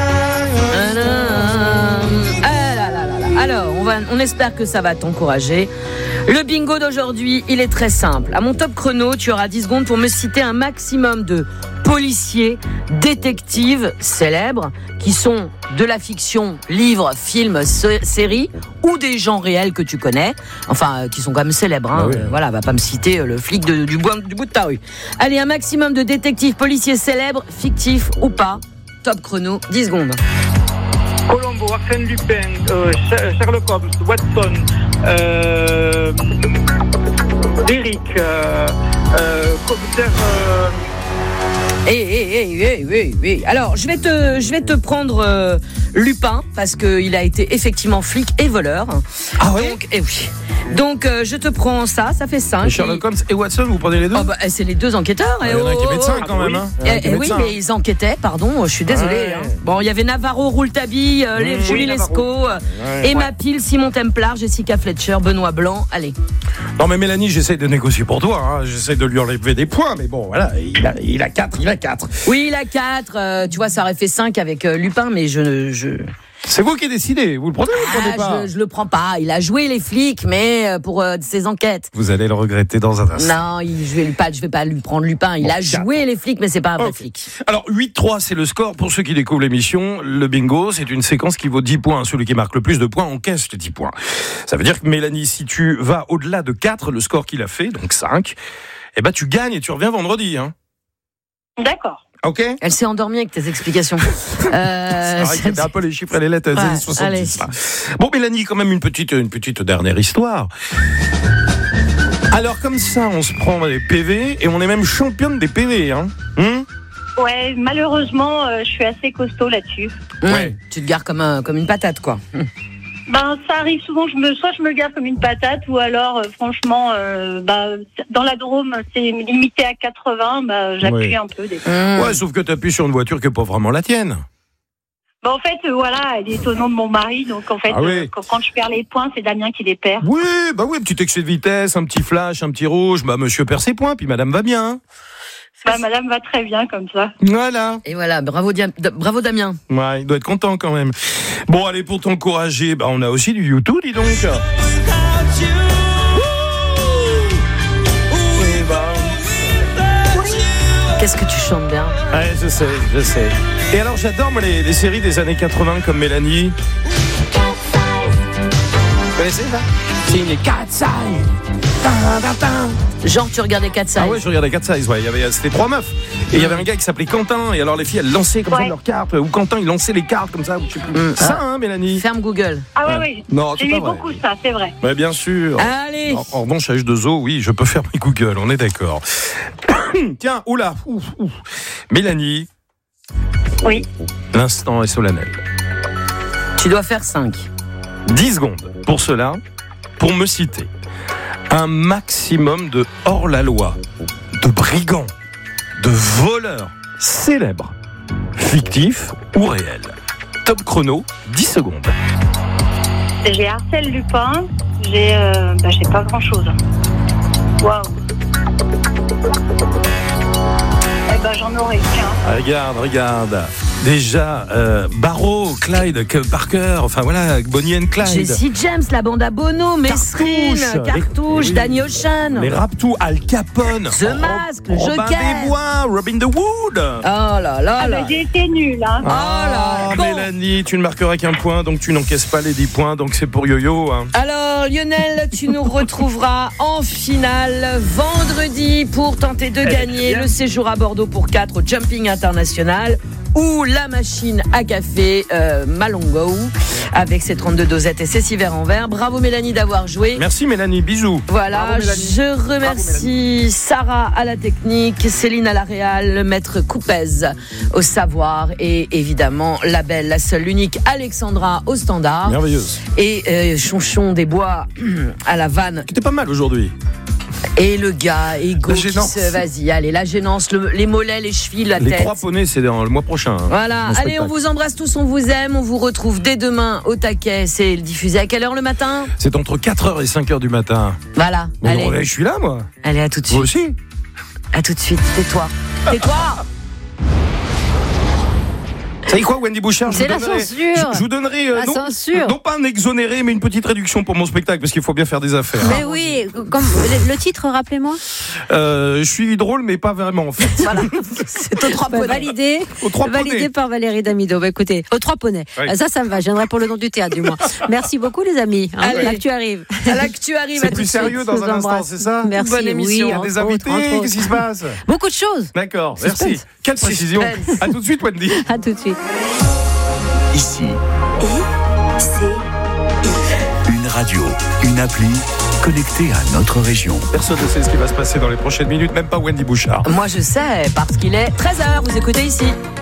[SPEAKER 9] Alors, on, va, on espère que ça va t'encourager. Le bingo d'aujourd'hui, il est très simple. À mon top chrono, tu auras dix secondes pour me citer un maximum de policiers, détectives célèbres qui sont de la fiction, livres, films, séries ou des gens réels que tu connais. Enfin, euh, qui sont quand même célèbres. Hein. Bah oui. euh, voilà, va pas me citer euh, le flic de, du, bout, du bout de ta rue. Allez, un maximum de détectives, policiers célèbres, fictifs ou pas. Top chrono, dix secondes.
[SPEAKER 11] Colombo, Arsène Lupin, euh, Sherlock Holmes, Watson, euh, Eric, euh, euh, commissaire. Euh...
[SPEAKER 9] Eh, eh, eh, eh, eh, eh. Alors, je vais te, je vais te prendre euh, Lupin parce qu'il a été effectivement flic et voleur.
[SPEAKER 16] Ah ouais.
[SPEAKER 9] Donc, eh oui. Donc, euh, je te prends ça, ça fait cinq.
[SPEAKER 16] Et Sherlock Holmes et Watson, vous prenez les deux?
[SPEAKER 9] Oh bah, c'est les deux enquêteurs.
[SPEAKER 16] Il y en a un qui est médecin quand même. Hein.
[SPEAKER 9] Eh, eh, oui, mais ils enquêtaient, pardon, je suis désolée.
[SPEAKER 16] Ah ouais.
[SPEAKER 9] hein. Bon, il y avait Navarro, Rouletabille, euh, mmh, Julie oui, Lescaut, ouais. Emma ouais. Peel, Simon Templar, Jessica Fletcher, Benoît Blanc. Allez.
[SPEAKER 16] Non, mais Mélanie, j'essaie de négocier pour toi. Hein. J'essaie de lui enlever des points, mais bon, voilà, il a, il a quatre, il a quatre.
[SPEAKER 9] Oui, il a quatre. Euh, tu vois, ça aurait fait cinq avec euh, Lupin, mais je, je.
[SPEAKER 16] C'est vous qui décidez. Vous le prenez ou vous le prenez pas?
[SPEAKER 9] je, je le prends pas. Il a joué les flics, mais pour euh, ses enquêtes.
[SPEAKER 16] Vous allez le regretter dans un instant.
[SPEAKER 9] Non, il, je vais pas, je vais pas lui prendre Lupin. Il bon, a joué quatre. les flics, mais c'est pas un vrai okay. flic.
[SPEAKER 16] Alors huit trois, c'est le score pour ceux qui découvrent l'émission. Le bingo, c'est une séquence qui vaut dix points. Celui qui marque le plus de points encaisse les dix points. Ça veut dire que Mélanie, si tu vas au-delà de quatre, le score qu'il a fait, donc cinq, eh ben tu gagnes et tu reviens vendredi. Hein.
[SPEAKER 13] D'accord.
[SPEAKER 16] Ok.
[SPEAKER 9] Elle s'est endormie avec tes explications.
[SPEAKER 16] euh, c'est vrai qu'il y a un peu les chiffres et les lettres des
[SPEAKER 9] ouais,
[SPEAKER 16] années soixante-dix. Bon, Mélanie, quand même une petite, une petite dernière histoire. Alors, comme ça, on se prend des P V et on est même championne des P V. Hein hum
[SPEAKER 13] ouais, malheureusement, euh, je suis assez costaud là-dessus.
[SPEAKER 9] Ouais. Tu te gares comme, un, comme une patate, quoi.
[SPEAKER 13] Ben, ça arrive souvent, je me, soit je me gare comme une patate, ou alors, euh, franchement, euh, bah, dans la Drôme, c'est limité à quatre-vingts, bah, j'appuie oui. un peu. Des fois.
[SPEAKER 16] Mmh. Ouais, sauf que tu appuies sur une voiture qui n'est pas vraiment la tienne.
[SPEAKER 13] Bah, en fait, euh, voilà, elle est au nom de mon mari, donc en fait, ah oui. euh, quand, quand je perds les points, c'est Damien qui les perd.
[SPEAKER 16] Oui, bah oui, petit excès de vitesse, un petit flash, un petit rouge, bah monsieur perd ses points, puis madame va bien.
[SPEAKER 13] Bah, madame va très bien comme ça.
[SPEAKER 16] Voilà.
[SPEAKER 9] Et voilà, bravo, Dia- bravo Damien.
[SPEAKER 16] Ouais, il doit être content quand même. Bon, allez, pour t'encourager, bah, on a aussi du YouTube, dis donc.
[SPEAKER 9] Qu'est-ce que tu chantes bien.
[SPEAKER 16] Ouais, je sais, je sais. Et alors, j'adore moi, les, les séries des années quatre-vingts comme Mélanie. Vous connaissez ça? C'est les Cat's Eyes.
[SPEAKER 9] Genre, tu regardais Cat's Eyes.
[SPEAKER 16] Ah ouais, je regardais Cat's Eyes, ouais. Il y avait, c'était trois meufs. Et il y avait un gars qui s'appelait Quentin. Et alors, les filles, elles lançaient comme ouais. ça leurs cartes. Ou Quentin, il lançait les cartes comme ça. Je sais plus. Mmh. Ça, hein, Mélanie?
[SPEAKER 9] Ferme Google.
[SPEAKER 13] Ah ouais, oui.
[SPEAKER 16] Non,
[SPEAKER 13] j'ai vu beaucoup ça, c'est vrai.
[SPEAKER 16] Ouais, bien sûr.
[SPEAKER 9] Allez.
[SPEAKER 16] En, en revanche, à H deux O, oui, je peux fermer Google, on est d'accord. Tiens, oula, ouf, ouf. Mélanie.
[SPEAKER 13] Oui.
[SPEAKER 16] L'instant est solennel.
[SPEAKER 9] Tu dois faire cinq.
[SPEAKER 16] dix secondes pour cela, pour me citer un maximum de hors-la-loi, de brigands, de voleurs célèbres, fictifs ou réels. Top chrono, dix secondes.
[SPEAKER 13] J'ai Arsène Lupin, j'ai euh, bah, j'ai pas grand chose. Waouh. Eh ben j'en aurais qu'un.
[SPEAKER 16] Regarde, regarde. Déjà, euh, Barrow, Clyde, Parker, enfin voilà, Bonnie and Clyde.
[SPEAKER 9] Jesse James, la bande à Bono, Mesrine, Cartouche,
[SPEAKER 16] les,
[SPEAKER 9] Danny Ocean.
[SPEAKER 16] Les Raptous, Al Capone,
[SPEAKER 9] The Mask, le
[SPEAKER 16] Robin
[SPEAKER 9] Joker.
[SPEAKER 16] des Bois, Robin the Wood.
[SPEAKER 9] Oh là là
[SPEAKER 13] Ah
[SPEAKER 9] là.
[SPEAKER 13] bah, j'ai été nulle, hein.
[SPEAKER 16] Ah,
[SPEAKER 9] Oh là.
[SPEAKER 16] Mélanie, tu ne marqueras qu'un point, donc tu n'encaisses pas les dix points, donc c'est pour Yo-Yo. Hein.
[SPEAKER 9] Alors Lionel, tu nous retrouveras en finale vendredi pour tenter de gagner le séjour à Bordeaux pour quatre au Jumping International ou la machine à café euh, Malongo avec ses trente-deux dosettes et ses six verres en verre. Bravo Mélanie d'avoir joué.
[SPEAKER 16] Merci Mélanie, bisous.
[SPEAKER 9] Voilà,
[SPEAKER 16] Bravo, Mélanie.
[SPEAKER 9] je remercie Sarah à la technique, Céline à la réal, le maître Coupez au savoir et évidemment la belle, la seule, l'unique Alexandra au standard.
[SPEAKER 16] Merveilleuse.
[SPEAKER 9] Et euh, Chonchon des Bois à la vanne.
[SPEAKER 16] C'était pas mal aujourd'hui.
[SPEAKER 9] Et le gars, Ego,
[SPEAKER 16] La
[SPEAKER 9] qui
[SPEAKER 16] gênance.
[SPEAKER 9] se, vas-y, allez, la gênance, le- les mollets, les chevilles, la
[SPEAKER 16] Les
[SPEAKER 9] tête.
[SPEAKER 16] trois poneys, c'est dans le mois prochain. hein,
[SPEAKER 9] Voilà,
[SPEAKER 16] mon
[SPEAKER 9] allez, on
[SPEAKER 16] spectacle.
[SPEAKER 9] vous embrasse tous, on vous aime, on vous retrouve dès demain au taquet. C'est diffusé à quelle heure le matin?
[SPEAKER 16] C'est entre quatre heures et cinq heures du matin.
[SPEAKER 9] Voilà,
[SPEAKER 16] Bon,
[SPEAKER 9] allez.
[SPEAKER 16] bon, je suis là, moi.
[SPEAKER 9] Allez, à tout de suite.
[SPEAKER 16] Moi aussi.
[SPEAKER 9] À tout de suite, tais-toi. Tais-toi.
[SPEAKER 16] Vous savez quoi, Wendy Bouchard, je
[SPEAKER 4] C'est
[SPEAKER 16] vous
[SPEAKER 4] la
[SPEAKER 16] donnerai,
[SPEAKER 4] censure.
[SPEAKER 16] je, je vous donnerai euh,
[SPEAKER 4] La
[SPEAKER 16] non,
[SPEAKER 4] censure.
[SPEAKER 16] non pas un exonéré, mais une petite réduction pour mon spectacle, parce qu'il faut bien faire des affaires.
[SPEAKER 5] Mais oui, comme, le, le titre, rappelez-moi.
[SPEAKER 16] Euh, je suis drôle, mais pas vraiment, en fait.
[SPEAKER 9] Voilà, c'est aux trois
[SPEAKER 5] Bah,
[SPEAKER 9] poneys.
[SPEAKER 5] validé,
[SPEAKER 16] Aux trois
[SPEAKER 5] validé
[SPEAKER 16] poneys.
[SPEAKER 5] par Valérie Damido. Bah, écoutez, aux trois poneys.
[SPEAKER 16] Oui.
[SPEAKER 5] Euh, Ça, ça me va. Je viendrai pour le nom du théâtre, du moins. Merci beaucoup, les amis. Hein,
[SPEAKER 9] Allez.
[SPEAKER 5] L'actu arrive.
[SPEAKER 9] L'actu arrive. à
[SPEAKER 16] C'est
[SPEAKER 9] tout
[SPEAKER 16] plus
[SPEAKER 9] de suite.
[SPEAKER 16] sérieux
[SPEAKER 5] Je
[SPEAKER 16] dans
[SPEAKER 5] vous
[SPEAKER 16] un instant,
[SPEAKER 5] embrasse.
[SPEAKER 16] c'est ça?
[SPEAKER 5] Merci.
[SPEAKER 9] Bonne émission.
[SPEAKER 5] Oui,
[SPEAKER 16] Il y a
[SPEAKER 5] entre
[SPEAKER 16] des
[SPEAKER 5] autres,
[SPEAKER 16] invités,
[SPEAKER 5] entre autres.
[SPEAKER 16] qu'est-ce qui se passe?
[SPEAKER 5] Beaucoup de choses.
[SPEAKER 16] D'accord,
[SPEAKER 5] Suspense.
[SPEAKER 16] merci. Quelle précision.
[SPEAKER 9] Suspense.
[SPEAKER 16] À tout de suite, Wendy.
[SPEAKER 5] À tout de suite.
[SPEAKER 2] Ici,
[SPEAKER 3] C'est
[SPEAKER 2] une radio, une appli connectée à notre région.
[SPEAKER 16] Personne ne sait ce qui va se passer dans les prochaines minutes, même pas Wendy Bouchard.
[SPEAKER 9] Moi je sais, parce qu'il est treize heures, vous écoutez ici.